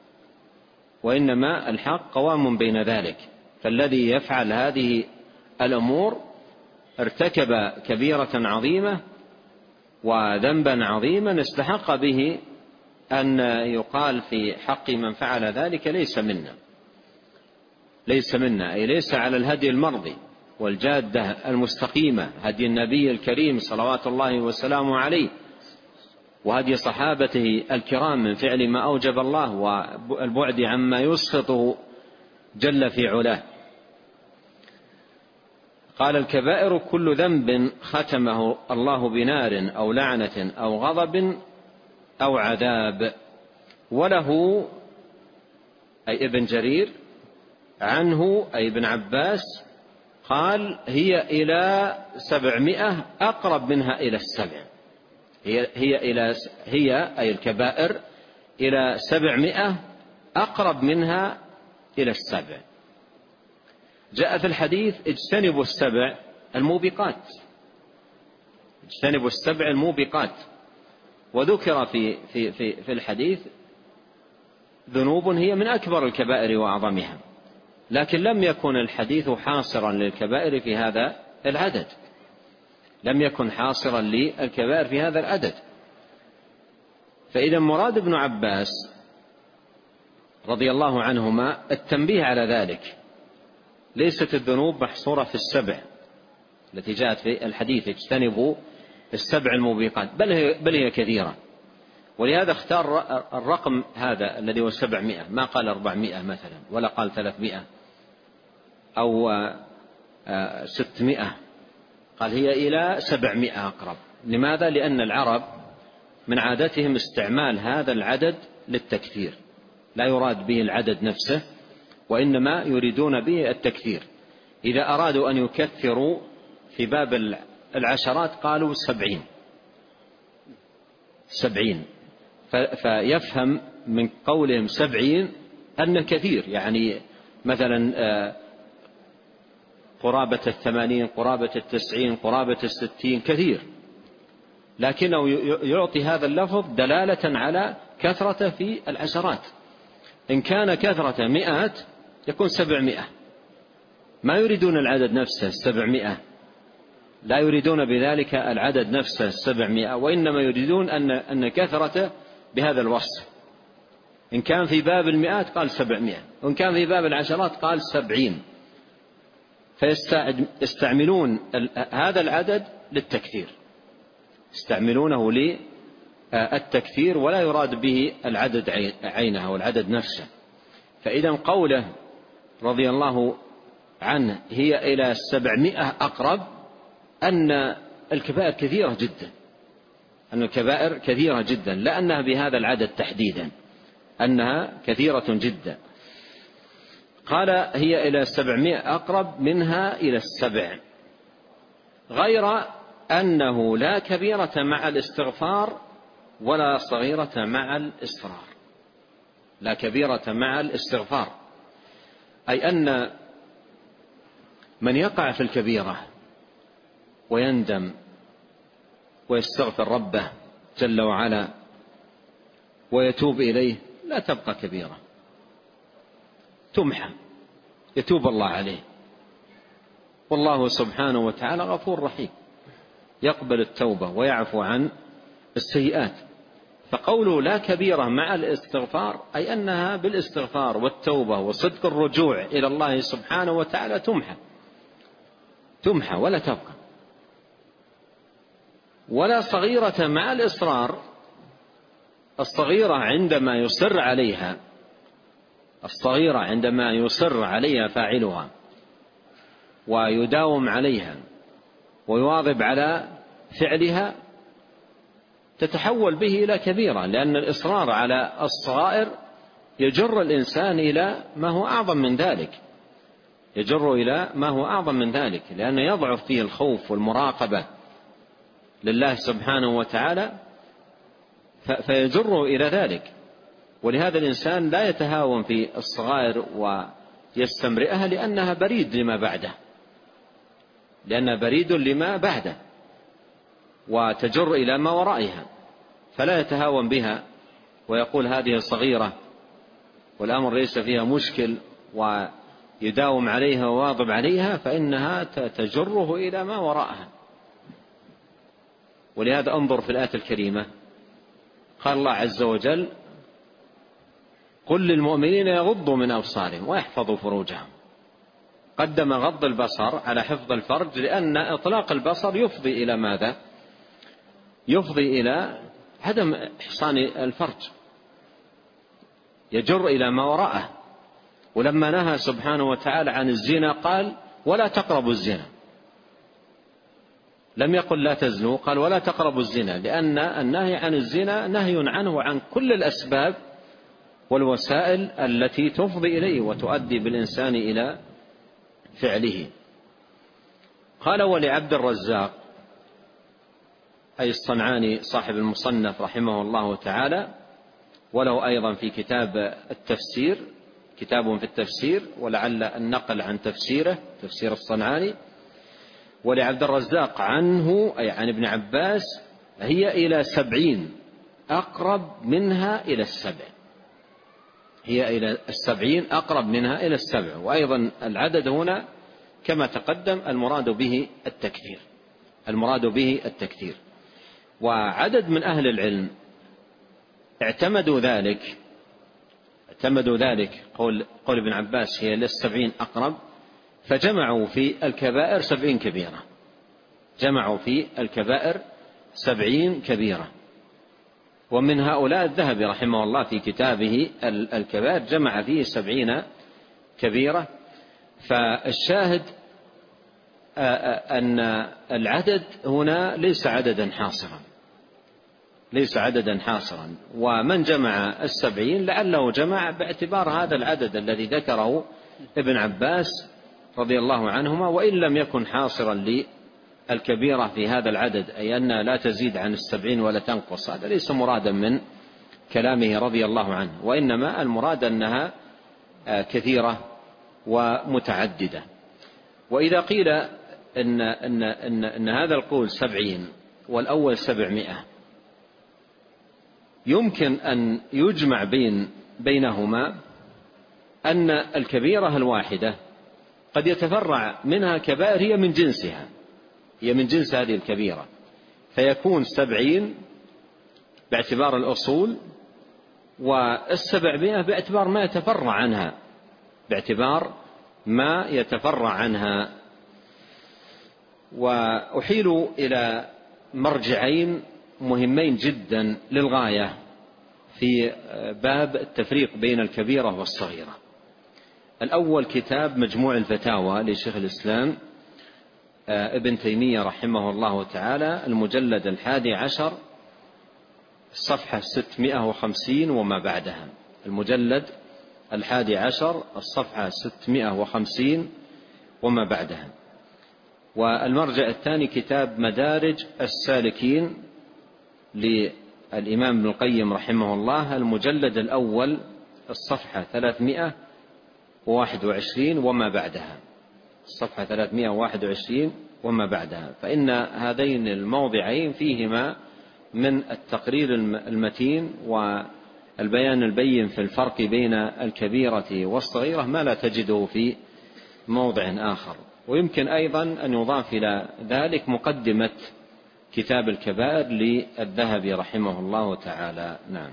وإنما الحق قوام بين ذلك. فالذي يفعل هذه الأمور ارتكب كبيرة عظيمة وذنبا عظيما استحق به أن يقال في حق من فعل ذلك ليس منا. ليس منا أي ليس على الهدي المرضي والجادة المستقيمة، هدي النبي الكريم صلوات الله وسلامه عليه وهدي صحابته الكرام من فعل ما أوجب الله والبعد عما يسخطه جل في علاه. قال الكبائر كل ذنب ختمه الله بنار أو لعنة أو غضب أو عذاب. وله أي ابن جرير عنه أي ابن عباس قال هي إلى 700 أقرب منها إلى 7. هي أي الكبائر إلى 700 أقرب منها إلى 7. جاء في الحديث اجتنبوا السبع الموبقات، اجتنبوا السبع الموبقات. وذكر في الحديث ذنوب هي من أكبر الكبائر وأعظمها، لكن لم يكن الحديث حاصرا للكبائر في هذا العدد، لم يكن حاصرا للكبائر في هذا العدد. فإذا مراد ابن عباس رضي الله عنهما التنبيه على ذلك، ليست الذنوب محصورة في السبع التي جاءت في الحديث اجتنبوا السبع الموبقات، بل هي كثيرة. ولهذا اختار الرقم هذا الذي هو 700، ما قال 400 مثلا ولا قال 300 أو 600، قال هي إلى 700 أقرب. لماذا؟ لأن العرب من عادتهم استعمال هذا العدد للتكثير، لا يراد به العدد نفسه وإنما يريدون به التكثير. إذا أرادوا أن يكثروا في باب العشرات قالوا 70، فيفهم من قولهم 70 أنه كثير، يعني مثلا قرابة 80 قرابة 90 قرابة 60 كثير، لكنه يعطي هذا اللفظ دلالة على كثرة في العشرات. إن كان كثرة 100 يكون 700، ما يريدون العدد نفسه 700، لا يريدون بذلك العدد نفسه 700، وإنما يريدون أن كثرة بهذا الوصف. إن كان في باب 100 قال 700، وإن كان في باب العشرات قال 70، فيستعملون هذا العدد للتكثير، يستعملونه للتكثير ولا يراد به العدد عينه والعدد نفسه. فإذا قوله رضي الله عنه هي إلى 700 أقرب أن الكبائر كثيرة جدا، أن الكبائر كثيرة جدا، لا أنها بهذا العدد تحديدا، أنها كثيرة جدا. قال هي إلى 700 أقرب منها إلى 7، غير أنه لا كبيرة مع الاستغفار ولا صغيرة مع الإصرار. لا كبيرة مع الاستغفار أي أن من يقع في الكبيرة ويندم ويستغفر ربه جل وعلا ويتوب إليه لا تبقى كبيرة، تمحى، يتوب الله عليه، والله سبحانه وتعالى غفور رحيم يقبل التوبة ويعفو عن السيئات. فقوله لا كبيرة مع الاستغفار أي أنها بالاستغفار والتوبة وصدق الرجوع إلى الله سبحانه وتعالى تمحى ولا تبقى. ولا صغيرة مع الإصرار، الصغيرة عندما يصر عليها، الصغيرة عندما يصر عليها فاعلها ويداوم عليها ويواظب على فعلها تتحول به إلى كبيرة، لأن الإصرار على الصغائر يجر الإنسان إلى ما هو أعظم من ذلك، يجر إلى ما هو أعظم من ذلك، لأنه يضعف فيه الخوف والمراقبة لله سبحانه وتعالى فيجر إلى ذلك. ولهذا الإنسان لا يتهاون في الصغائر ويستمرئها، لأنها بريد لما بعده وتجر إلى ما ورائها، فلا يتهاون بها ويقول هذه صغيرة والأمر ليس فيها مشكل ويداوم عليها وواظب عليها، فإنها تجره إلى ما وراءها. ولهذا انظر في الآية الكريمة، قال الله عز وجل: قل للمؤمنين يغضوا من أبصارهم ويحفظوا فروجهم. قدم غض البصر على حفظ الفرج، لأن إطلاق البصر يفضي إلى ماذا؟ يفضي إلى عدم إحصان الفرج، يجر إلى ما وراءه. ولما نهى سبحانه وتعالى عن الزنا قال: ولا تقربوا الزنا. لم يقل لا تزنوا، قال: ولا تقربوا الزنا، لأن النهي عن الزنا نهي عنه وعن كل الأسباب والوسائل التي تفضي إليه وتؤدي بالإنسان إلى فعله. قال: ولعبد الرزاق، أي الصنعاني صاحب المصنف رحمه الله تعالى، وله أيضا في كتاب التفسير، كتاب في التفسير، ولعل النقل عن تفسيره تفسير الصنعاني. ولعبد الرزاق عنه أي عن ابن عباس: هي إلى 70 أقرب منها إلى 7. هي إلى 70 أقرب منها إلى 7. وأيضا العدد هنا كما تقدم المراد به التكثير. وعدد من أهل العلم اعتمدوا ذلك قول ابن عباس هي لل70 أقرب، فجمعوا في الكبائر 70 كبيرة. جمعوا في الكبائر 70 كبيرة. ومن هؤلاء الذهبي رحمه الله في كتابه الكبائر جمع فيه 70 كبيرة. فالشاهد أن العدد هنا ليس عددا حاصرا. ومن جمع 70 لعله جمع باعتبار هذا العدد الذي ذكره ابن عباس رضي الله عنهما، وإن لم يكن حاصرا للكبيرة في هذا العدد، أي أنها لا تزيد عن 70 ولا تنقص. هذا ليس مرادا من كلامه رضي الله عنه، وإنما المراد أنها كثيرة ومتعددة. وإذا قيل إن هذا القول 70 والأول 700، يمكن أن يجمع بينهما أن الكبيرة الواحدة قد يتفرع منها كبائر هي من جنس هذه الكبيرة، فيكون 70 باعتبار الأصول، وال700 باعتبار ما يتفرع عنها. وأحيل إلى مرجعين مهمين جدا للغاية في باب التفريق بين الكبيرة والصغيرة. الأول كتاب مجموع الفتاوى لشيخ الإسلام ابن تيمية رحمه الله تعالى، المجلد 11 الصفحة 650 وما بعدها. المجلد 11 الصفحة 650 وما بعدها. والمرجع الثاني كتاب مدارج السالكين للإمام ابن القيم رحمه الله، المجلد الأول الصفحة 321 وما بعدها. الصفحة 321 وما بعدها. فإن هذين الموضعين فيهما من التقرير المتين والبيان البين في الفرق بين الكبيرة والصغيرة ما لا تجده في موضع آخر. ويمكن أيضا أن يضاف إلى ذلك مقدمة كتاب الكبائر للذهبي رحمه الله تعالى. نعم.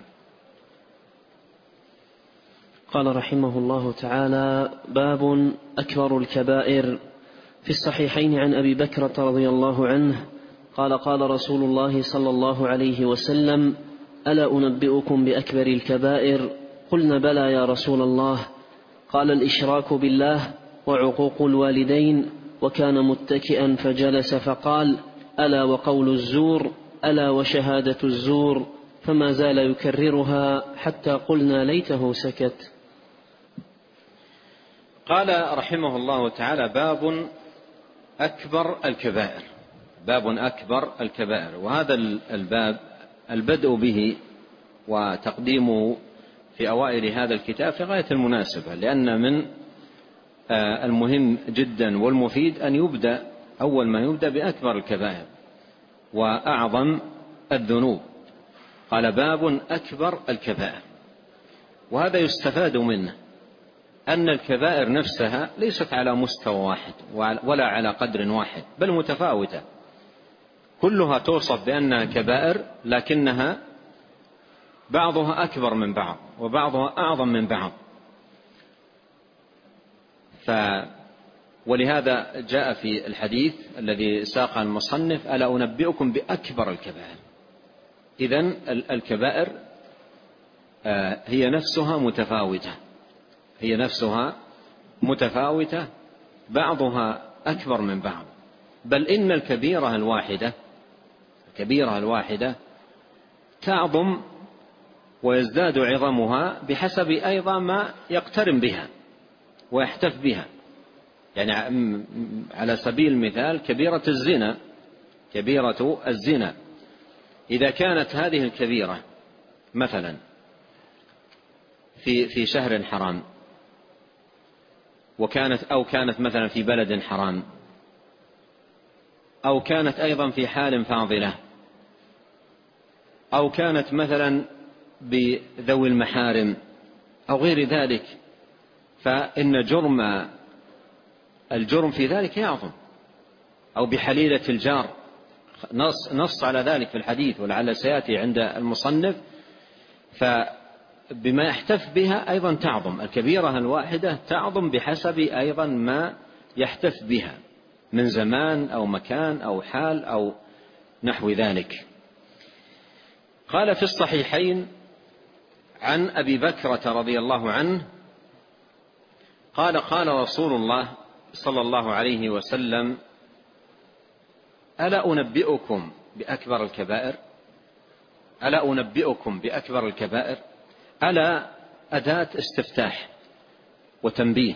قال رحمه الله تعالى: باب أكبر الكبائر. في الصحيحين عن أبي بكرة رضي الله عنه قال: قال رسول الله صلى الله عليه وسلم: ألا أنبئكم بأكبر الكبائر؟ قلنا: بلى يا رسول الله. قال: الإشراك بالله وعقوق الوالدين. وكان متكئا فجلس فقال: ألا وقول الزور، ألا وشهادة الزور. فما زال يكررها حتى قلنا ليته سكت. قال رحمه الله تعالى: باب أكبر الكبائر. باب أكبر الكبائر. وهذا الباب البدء به وتقديمه في أوائل هذا الكتاب في غاية المناسبة، لأن من المهم جدا والمفيد أن يبدأ أول ما يبدأ بأكبر الكبائر وأعظم الذنوب. قال باب أكبر الكبائر، وهذا يستفاد منه أن الكبائر نفسها ليست على مستوى واحد ولا على قدر واحد، بل متفاوتة، كلها توصف بأنها كبائر، لكنها بعضها أكبر من بعض وبعضها أعظم من بعض. ولهذا جاء في الحديث الذي ساقه المصنف: ألا أنبئكم بأكبر الكبائر. إذن الكبائر هي نفسها متفاوتة، بعضها أكبر من بعض، بل إن الكبيرة الواحدة تعظم ويزداد عظمها بحسب أيضا ما يقترن بها ويحتف بها. يعني على سبيل المثال كبيرة الزنا إذا كانت هذه الكبيرة مثلا في شهر حرام، كانت مثلا في بلد حرام، أو كانت أيضا في حال فاضلة، أو كانت مثلا بذوي المحارم أو غير ذلك، فإن الجرم في ذلك يعظم، أو بحليلة الجار، نص على ذلك في الحديث ولعل سيأتي عند المصنف. فبما يحتف بها أيضا تعظم، الكبيرة الواحدة تعظم بحسب أيضا ما يحتف بها من زمان أو مكان أو حال أو نحو ذلك. قال في الصحيحين عن أبي بكرة رضي الله عنه قال: قال رسول الله صلى الله عليه وسلم: ألا أنبئكم بأكبر الكبائر؟ ألا أنبئكم بأكبر الكبائر؟ ألا أداة استفتاح وتنبيه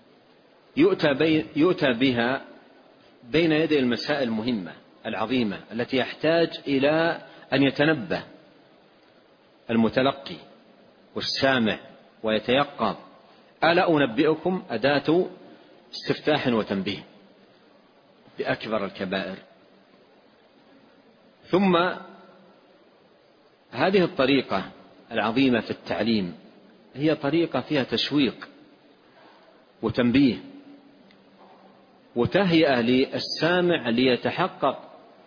يؤتى بها بين يدي المسائل المهمة العظيمة التي يحتاج إلى أن يتنبه المتلقي والسامع ويتيقظ. ألا أنبئكم أداة استفتاح وتنبيه بأكبر الكبائر. ثم هذه الطريقة العظيمة في التعليم هي طريقة فيها تشويق وتنبيه وتهيئة للسامع ليتحقق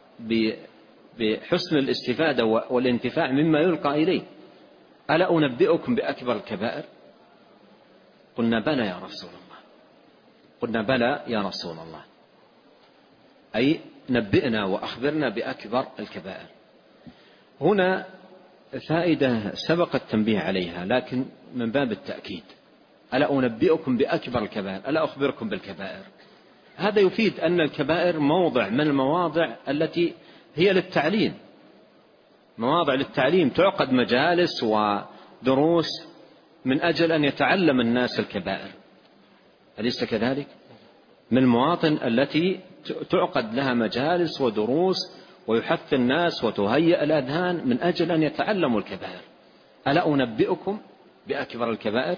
بحسن الاستفادة والانتفاع مما يلقى إليه. ألا أنبئكم بأكبر الكبائر؟ قلنا بلى يا رسول الله. قلنا بلى يا رسول الله، أي نبئنا وأخبرنا بأكبر الكبائر. هنا فائدة سبق التنبيه عليها لكن من باب التأكيد: ألا أنبئكم بأكبر الكبائر، ألا أخبركم بالكبائر. هذا يفيد أن الكبائر موضع من المواضع التي هي للتعليم، مواضع للتعليم، تعقد مجالس ودروس من أجل أن يتعلم الناس الكبائر، أليس كذلك؟ من المواطن التي تعقد لها مجالس ودروس ويحث الناس وتهيئ الأذهان من أجل أن يتعلموا الكبائر. ألا أنبئكم بأكبر الكبائر؟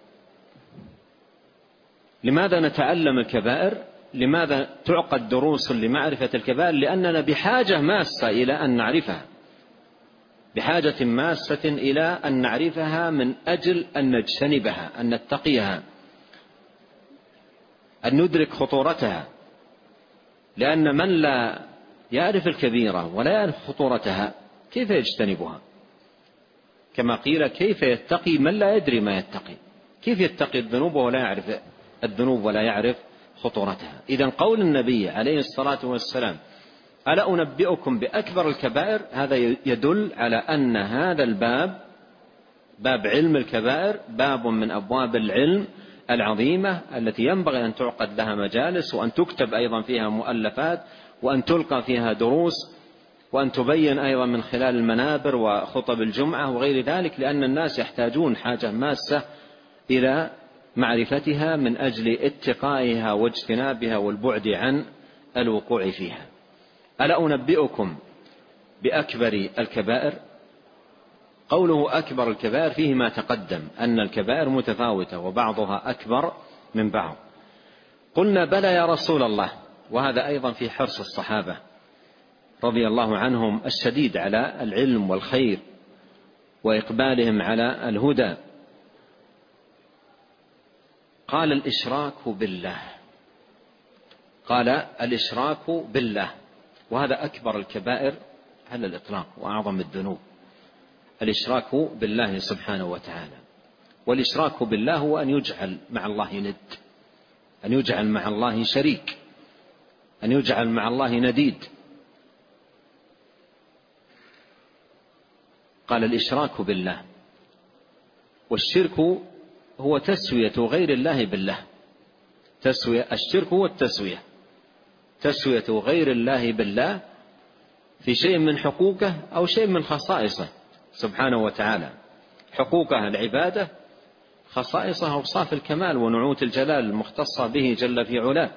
لماذا نتعلم الكبائر؟ لماذا تعقد دروس لمعرفة الكبائر؟ لأننا بحاجة ماسة إلى أن نعرفها، بحاجة ماسة إلى أن نعرفها من أجل أن نجتنبها، أن نتقيها، أن ندرك خطورتها. لأن من لا يعرف الكبيرة ولا يعرف خطورتها كيف يجتنبها؟ كما قيل: كيف يتقي من لا يدري ما يتقي؟ كيف يتقي الذنوب ولا يعرف الذنوب ولا يعرف خطورتها؟ إذن قول النبي عليه الصلاة والسلام: ألا أنبئكم بأكبر الكبائر، هذا يدل على أن هذا الباب، باب علم الكبائر، باب من أبواب العلم العظيمة التي ينبغي أن تعقد لها مجالس، وأن تكتب أيضا فيها مؤلفات، وأن تلقى فيها دروس، وأن تبين أيضا من خلال المنابر وخطب الجمعة وغير ذلك، لأن الناس يحتاجون حاجة ماسة إلى معرفتها من أجل اتقائها واجتنابها والبعد عن الوقوع فيها. ألا أنبئكم بأكبر الكبائر؟ قوله أكبر الكبائر فيه ما تقدم أن الكبائر متفاوتة وبعضها أكبر من بعض. قلنا بلى يا رسول الله، وهذا أيضا في حرص الصحابة رضي الله عنهم الشديد على العلم والخير وإقبالهم على الهدى. قال الإشراك بالله، قال الإشراك بالله، وهذا أكبر الكبائر على الإطلاق وأعظم الذنوب، الإشراك بالله سبحانه وتعالى. والإشراك بالله هو أن يجعل مع الله ند، أن يجعل مع الله شريك، أن يجعل مع الله نديد. قال الإشراك بالله. والشرك هو تسوية غير الله بالله، الشرك هو التسوية، تسوية غير الله بالله في شيء من حقوقه أو شيء من خصائصه سبحانه وتعالى. حقوقه العبادة، خصائصه أوصاف الكمال ونعوت الجلال المختصة به جل في علاه.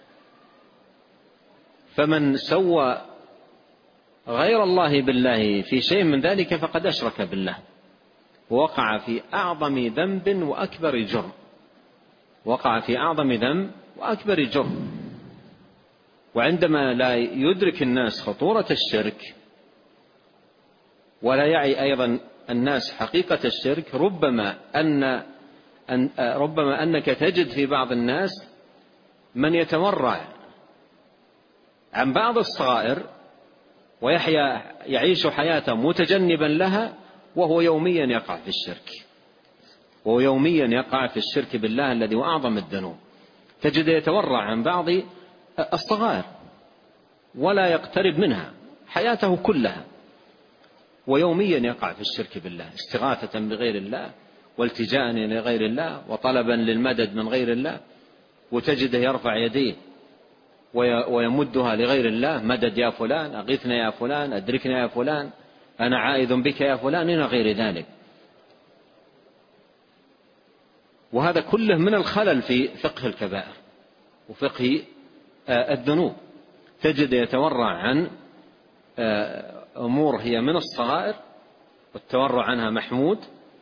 فمن سوى غير الله بالله في شيء من ذلك فقد أشرك بالله، وقع في أعظم ذنب وأكبر جرم، وقع في أعظم ذنب وأكبر جرم. وعندما لا يدرك الناس خطورة الشرك ولا يعي أيضا الناس حقيقة الشرك، ربما أنك تجد في بعض الناس من يتورع عن بعض الصغائر ويعيش حياته متجنبا لها، وهو يوميا يقع في الشرك، وهو يوميا يقع في الشرك بالله الذي هو أعظم الذنوب. تجد يتورع عن بعض الصغائر ولا يقترب منها حياته كلها، ويوميا يقع في الشرك بالله، استغاثة بغير الله والتجاء لغير الله وطلبا للمدد من غير الله. وتجده يرفع يديه ويمدها لغير الله، مدد يا فلان، أغثنا يا فلان، أدركنا يا فلان، أنا عائذ بك يا فلان، إلى غير ذلك. وهذا كله من الخلل في فقه الكبائر وفقه الذنوب. تجد يتورع عن أمور هي من الصغائر والتورع عنها محمود،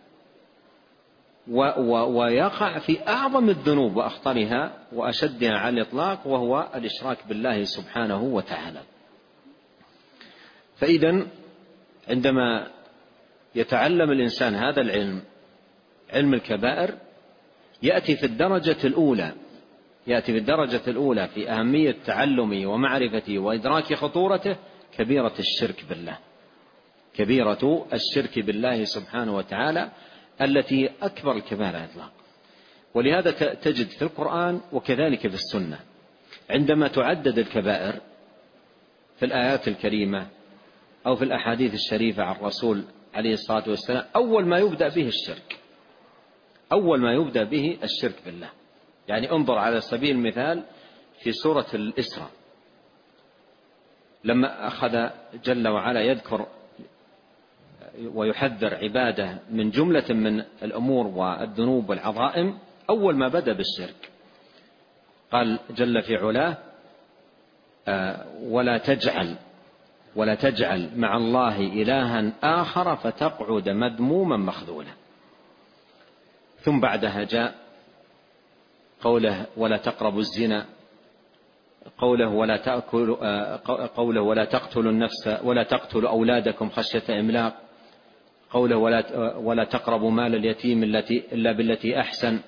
ويقع في أعظم الذنوب وأخطرها وأشدها على الإطلاق، وهو الإشراك بالله سبحانه وتعالى. فإذن عندما يتعلم الإنسان هذا العلم، علم الكبائر، يأتي في الدرجة الأولى في أهمية تعلمه ومعرفته وإدراك خطورته كبيرة الشرك بالله، كبيرة الشرك بالله سبحانه وتعالى التي أكبر الكبائر على الإطلاق. ولهذا تجد في القرآن وكذلك في السنة عندما تعدد الكبائر في الآيات الكريمة أو في الأحاديث الشريفة عن الرسول عليه الصلاة والسلام، أول ما يبدأ به الشرك، أول ما يبدأ به الشرك بالله. يعني انظر على سبيل المثال في سورة الإسراء، لما أخذ جل وعلا يذكر ويحذر عباده من جملة من الأمور والذنوب والعظائم، أول ما بدأ بالشرك قال جل في علاه: ولا تجعل مع الله إلها آخر فتقعد مذموما مخذولا. ثم بعدها جاء قوله: ولا تقربوا الزنا، قوله: ولا تقتلوا النفس، ولا تقتلوا أولادكم خشية إملاق، قوله: ولا تقربوا مال اليتيم إلا بالتي أحسن،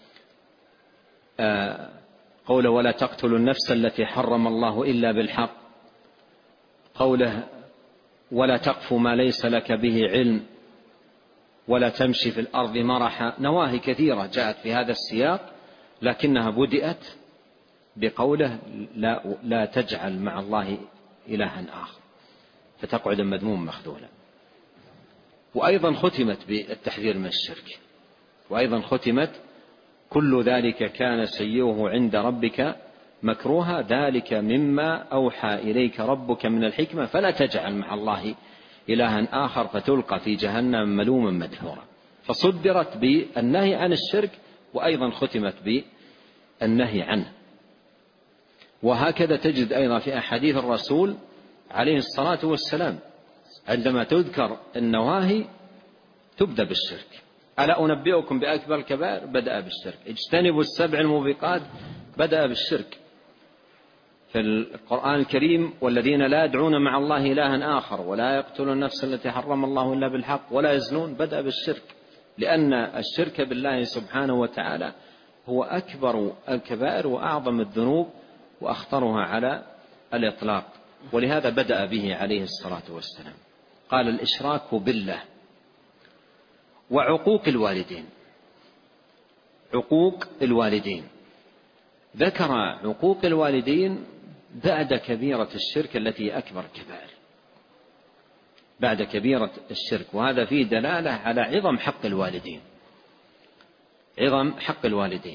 قوله: ولا تقتلوا النفس التي حرم الله إلا بالحق، قوله: ولا تقف ما ليس لك به علم، ولا تمشي في الأرض مرحا. نواهي كثيرة جاءت في هذا السياق، لكنها بدأت بقوله: لا تجعل مع الله إلها آخر فتقعد مذموما مخذولا. وأيضا ختمت بالتحذير من الشرك، وأيضا ختمت: كل ذلك كان سيئه عند ربك مكروها، ذلك مما أوحى إليك ربك من الحكمة، فلا تجعل مع الله إلها آخر فتلقى في جهنم ملوما مدحورا. فصدرت بالنهي عن الشرك، وأيضا ختمت بالنهي عنه. وهكذا تجد أيضا في أحاديث الرسول عليه الصلاة والسلام عندما تذكر النواهي تبدأ بالشرك. ألا أنبئكم بأكبر الكبائر؟ بدأ بالشرك. اجتنبوا السبع الموبقات، بدأ بالشرك. في القرآن الكريم: والذين لا يدعون مع الله إلها آخر ولا يقتلون النفس التي حرم الله إلا بالحق ولا يزنون، بدأ بالشرك، لأن الشرك بالله سبحانه وتعالى هو أكبر الكبائر وأعظم الذنوب وأخطرها على الإطلاق، ولهذا بدأ به عليه الصلاة والسلام. قال: الإشراك بالله وعقوق الوالدين. عقوق الوالدين، ذكر عقوق الوالدين بعد كبيرة الشرك التي أكبر الكبائر، بعد كبيرة الشرك، وهذا فيه دلالة على عظم حق الوالدين، عظم حق الوالدين.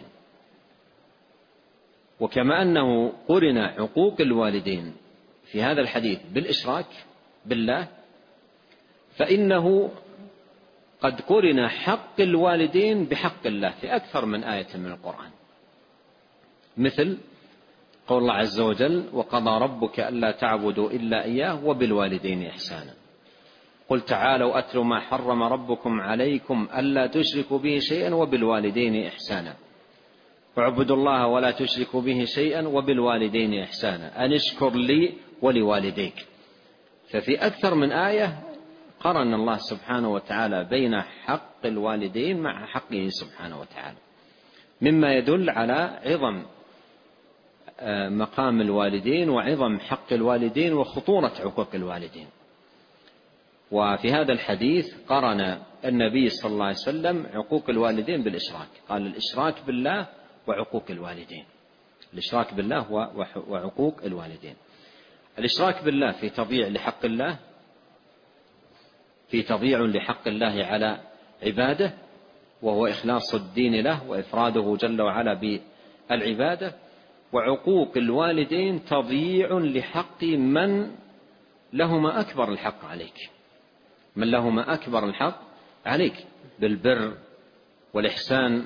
وكما أنه قرن عقوق الوالدين في هذا الحديث بالإشراك بالله، فإنه قد قرن حق الوالدين بحق الله في أكثر من آية من القرآن، مثل قول الله عز وجل: وقضى ربك ألا تعبدوا إلا إياه وبالوالدين إحسانا. قل تعالوا أتلوا ما حرم ربكم عليكم ألا تشركوا به شيئا وبالوالدين إحسانا، واعبدوا الله ولا تشركوا به شيئا وبالوالدين إحسانا أن اشكر لي ولوالديك. ففي أكثر من آية قرن الله سبحانه وتعالى بين حق الوالدين مع حقه سبحانه وتعالى، مما يدل على عظم مقام الوالدين وعظم حق الوالدين وخطورة عقوق الوالدين. وفي هذا الحديث قرن النبي صلى الله عليه وسلم عقوق الوالدين بالإشراك، قال: الإشراك بالله وعقوق الوالدين. الإشراك بالله وعقوق الوالدين. الإشراك بالله في تضييع لحق الله، في تضييع لحق الله على عباده، وهو إخلاص الدين له وإفراده جل وعلا بالعبادة. وعقوق الوالدين تضييع لحق من لهما أكبر الحق عليك، من لهما أكبر الحق عليك بالبر والإحسان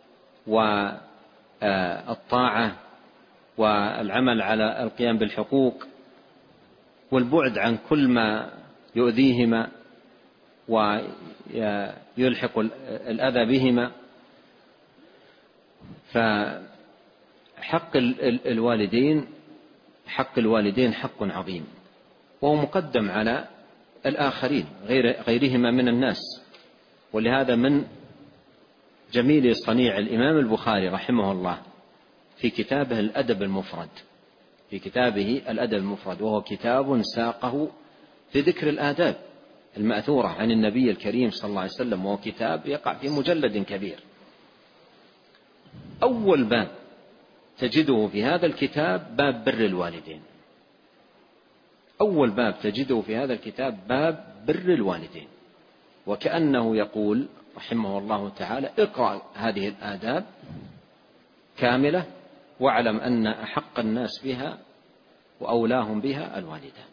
والطاعة والعمل على القيام بالحقوق والبعد عن كل ما يؤذيهما ويلحق الأذى بهما. فحق الوالدين حق عظيم، وهو مقدم على الآخرين غيرهما من الناس. ولهذا من جميل صنيع الإمام البخاري رحمه الله في كتابه الأدب المفرد، في كتابه الأدب المفرد، وهو كتاب ساقه في ذكر الآداب المأثورة عن النبي الكريم صلى الله عليه وسلم، وهو كتاب يقع في مجلد كبير. أول باب تجده في هذا الكتاب باب بر الوالدين، أول باب تجده في هذا الكتاب باب بر الوالدين، وكأنه يقول رحمه الله تعالى: اقرأ هذه الآداب كاملة واعلم أن أحق الناس بها وأولاهم بها الوالدان،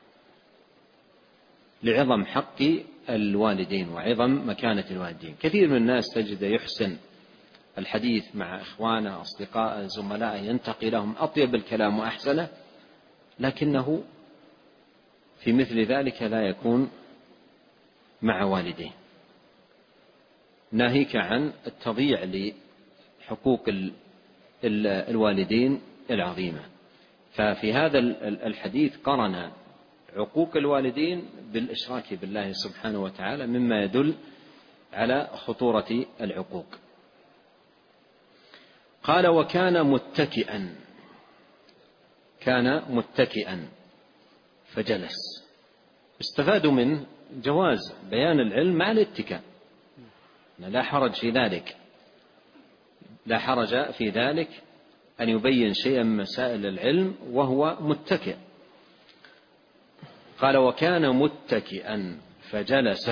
لعظم حق الوالدين وعظم مكانة الوالدين. كثير من الناس تجد يحسن الحديث مع إخوانه أصدقائه زملائه، ينتقي لهم أطيب الكلام وأحسنه، لكنه في مثل ذلك لا يكون مع والديه، ناهيك عن التضييع لحقوق الوالدين العظيمة. ففي هذا الحديث قرن عقوق الوالدين بالإشراك بالله سبحانه وتعالى، مما يدل على خطورة العقوق. قال: وكان متكئا، كان متكئا فجلس. استفادوا من جواز بيان العلم مع الاتكاء، لا حرج في ذلك، لا حرج في ذلك أن يبين شيئا من مسائل العلم وهو متكئ. قال: وكان متكئا فجلس،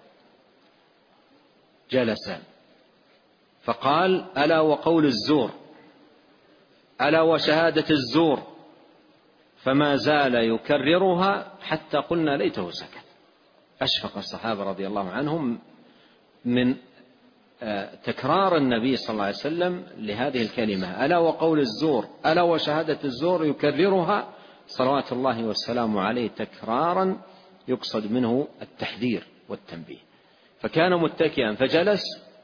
جلس فقال: ألا وقول الزور، ألا وشهادة الزور، فما زال يكررها حتى قلنا ليته سكت. أشفق الصحابة رضي الله عنهم من تكرار النبي صلى الله عليه وسلم لهذه الكلمة: ألا وقول الزور، ألا وشهادة الزور، يكررها صلوات الله والسلام عليه تكرارا يقصد منه التحذير والتنبيه. فكان متكئا فجلس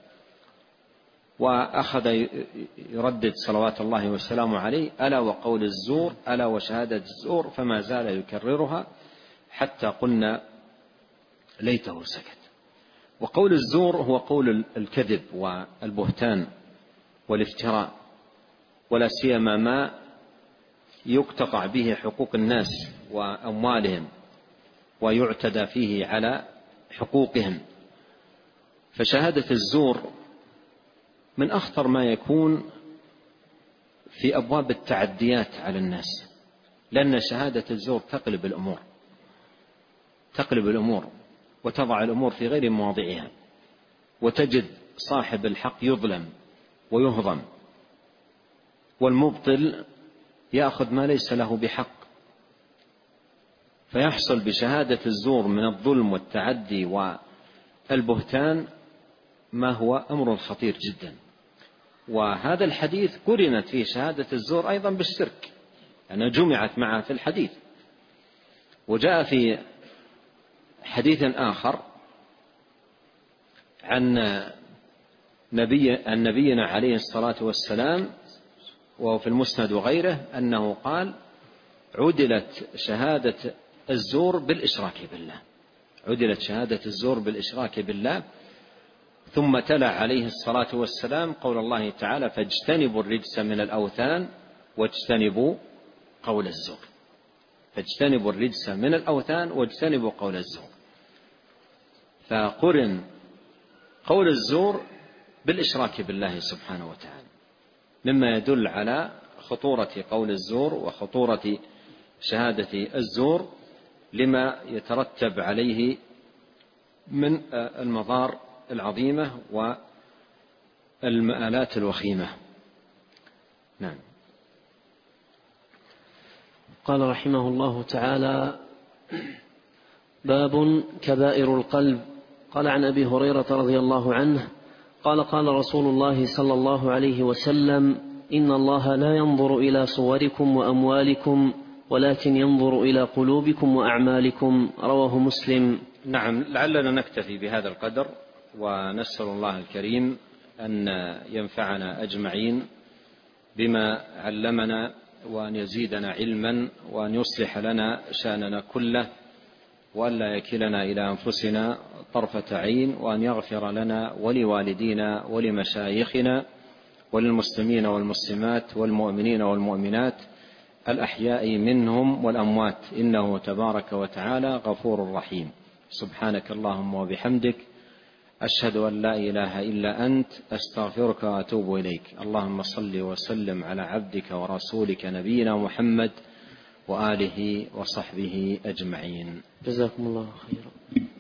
وأخذ يردد صلوات الله والسلام عليه: ألا وقول الزور، ألا وشهادة الزور، فما زال يكررها حتى قلنا ليته سكت. وقول الزور هو قول الكذب والبهتان والافتراء، ولا سيما ما يقتطع به حقوق الناس وأموالهم ويعتدى فيه على حقوقهم. فشهادة الزور من أخطر ما يكون في أبواب التعديات على الناس، لأن شهادة الزور تقلب الأمور وتضع الأمور في غير مواضعها، وتجد صاحب الحق يظلم ويهضم، والمبطل يأخذ ما ليس له بحق. فيحصل بشهادة الزور من الظلم والتعدي والبهتان ما هو أمر خطير جدا. وهذا الحديث قرنت فيه شهادة الزور أيضا بالشرك، أنها جمعت معها في الحديث. وجاء في حديث آخر عن نبينا عليه الصلاة والسلام، وهو في المسند وغيره، أنه قال: عدلت شهادة الزور بالإشراك بالله، عدلت شهادة الزور بالإشراك بالله. ثم تلا عليه الصلاة والسلام قول الله تعالى: فاجتنبوا الرجس من الأوثان واجتنبوا قول الزور. فاجتنبوا الرجس من الأوثان واجتنبوا قول الزور. فقرن قول الزور بالإشراك بالله سبحانه وتعالى، مما يدل على خطورة قول الزور وخطورة شهادة الزور لما يترتب عليه من المضار العظيمة والمآلات الوخيمة. نعم. قال رحمه الله تعالى: باب كبائر القلب. قال عن أبي هريرة رضي الله عنه قال: قال رسول الله صلى الله عليه وسلم: إن الله لا ينظر إلى صوركم وأموالكم ولكن ينظر إلى قلوبكم وأعمالكم. رواه مسلم. نعم، لعلنا نكتفي بهذا القدر، ونسأل الله الكريم أن ينفعنا أجمعين بما علمنا، وأن يزيدنا علما، وأن يصلح لنا شأننا كله، وأن لا يكلنا إلى أنفسنا طرفة عين، وأن يغفر لنا ولوالدينا ولمشايخنا وللمسلمين والمسلمات والمؤمنين والمؤمنات الأحياء منهم والأموات، إنه تبارك وتعالى غفور رحيم. سبحانك اللهم وبحمدك، أشهد أن لا إله إلا أنت، أستغفرك وأتوب إليك. اللهم صل وسلم على عبدك ورسولك نبينا محمد وآله وصحبه أجمعين. جزاكم الله خيرا.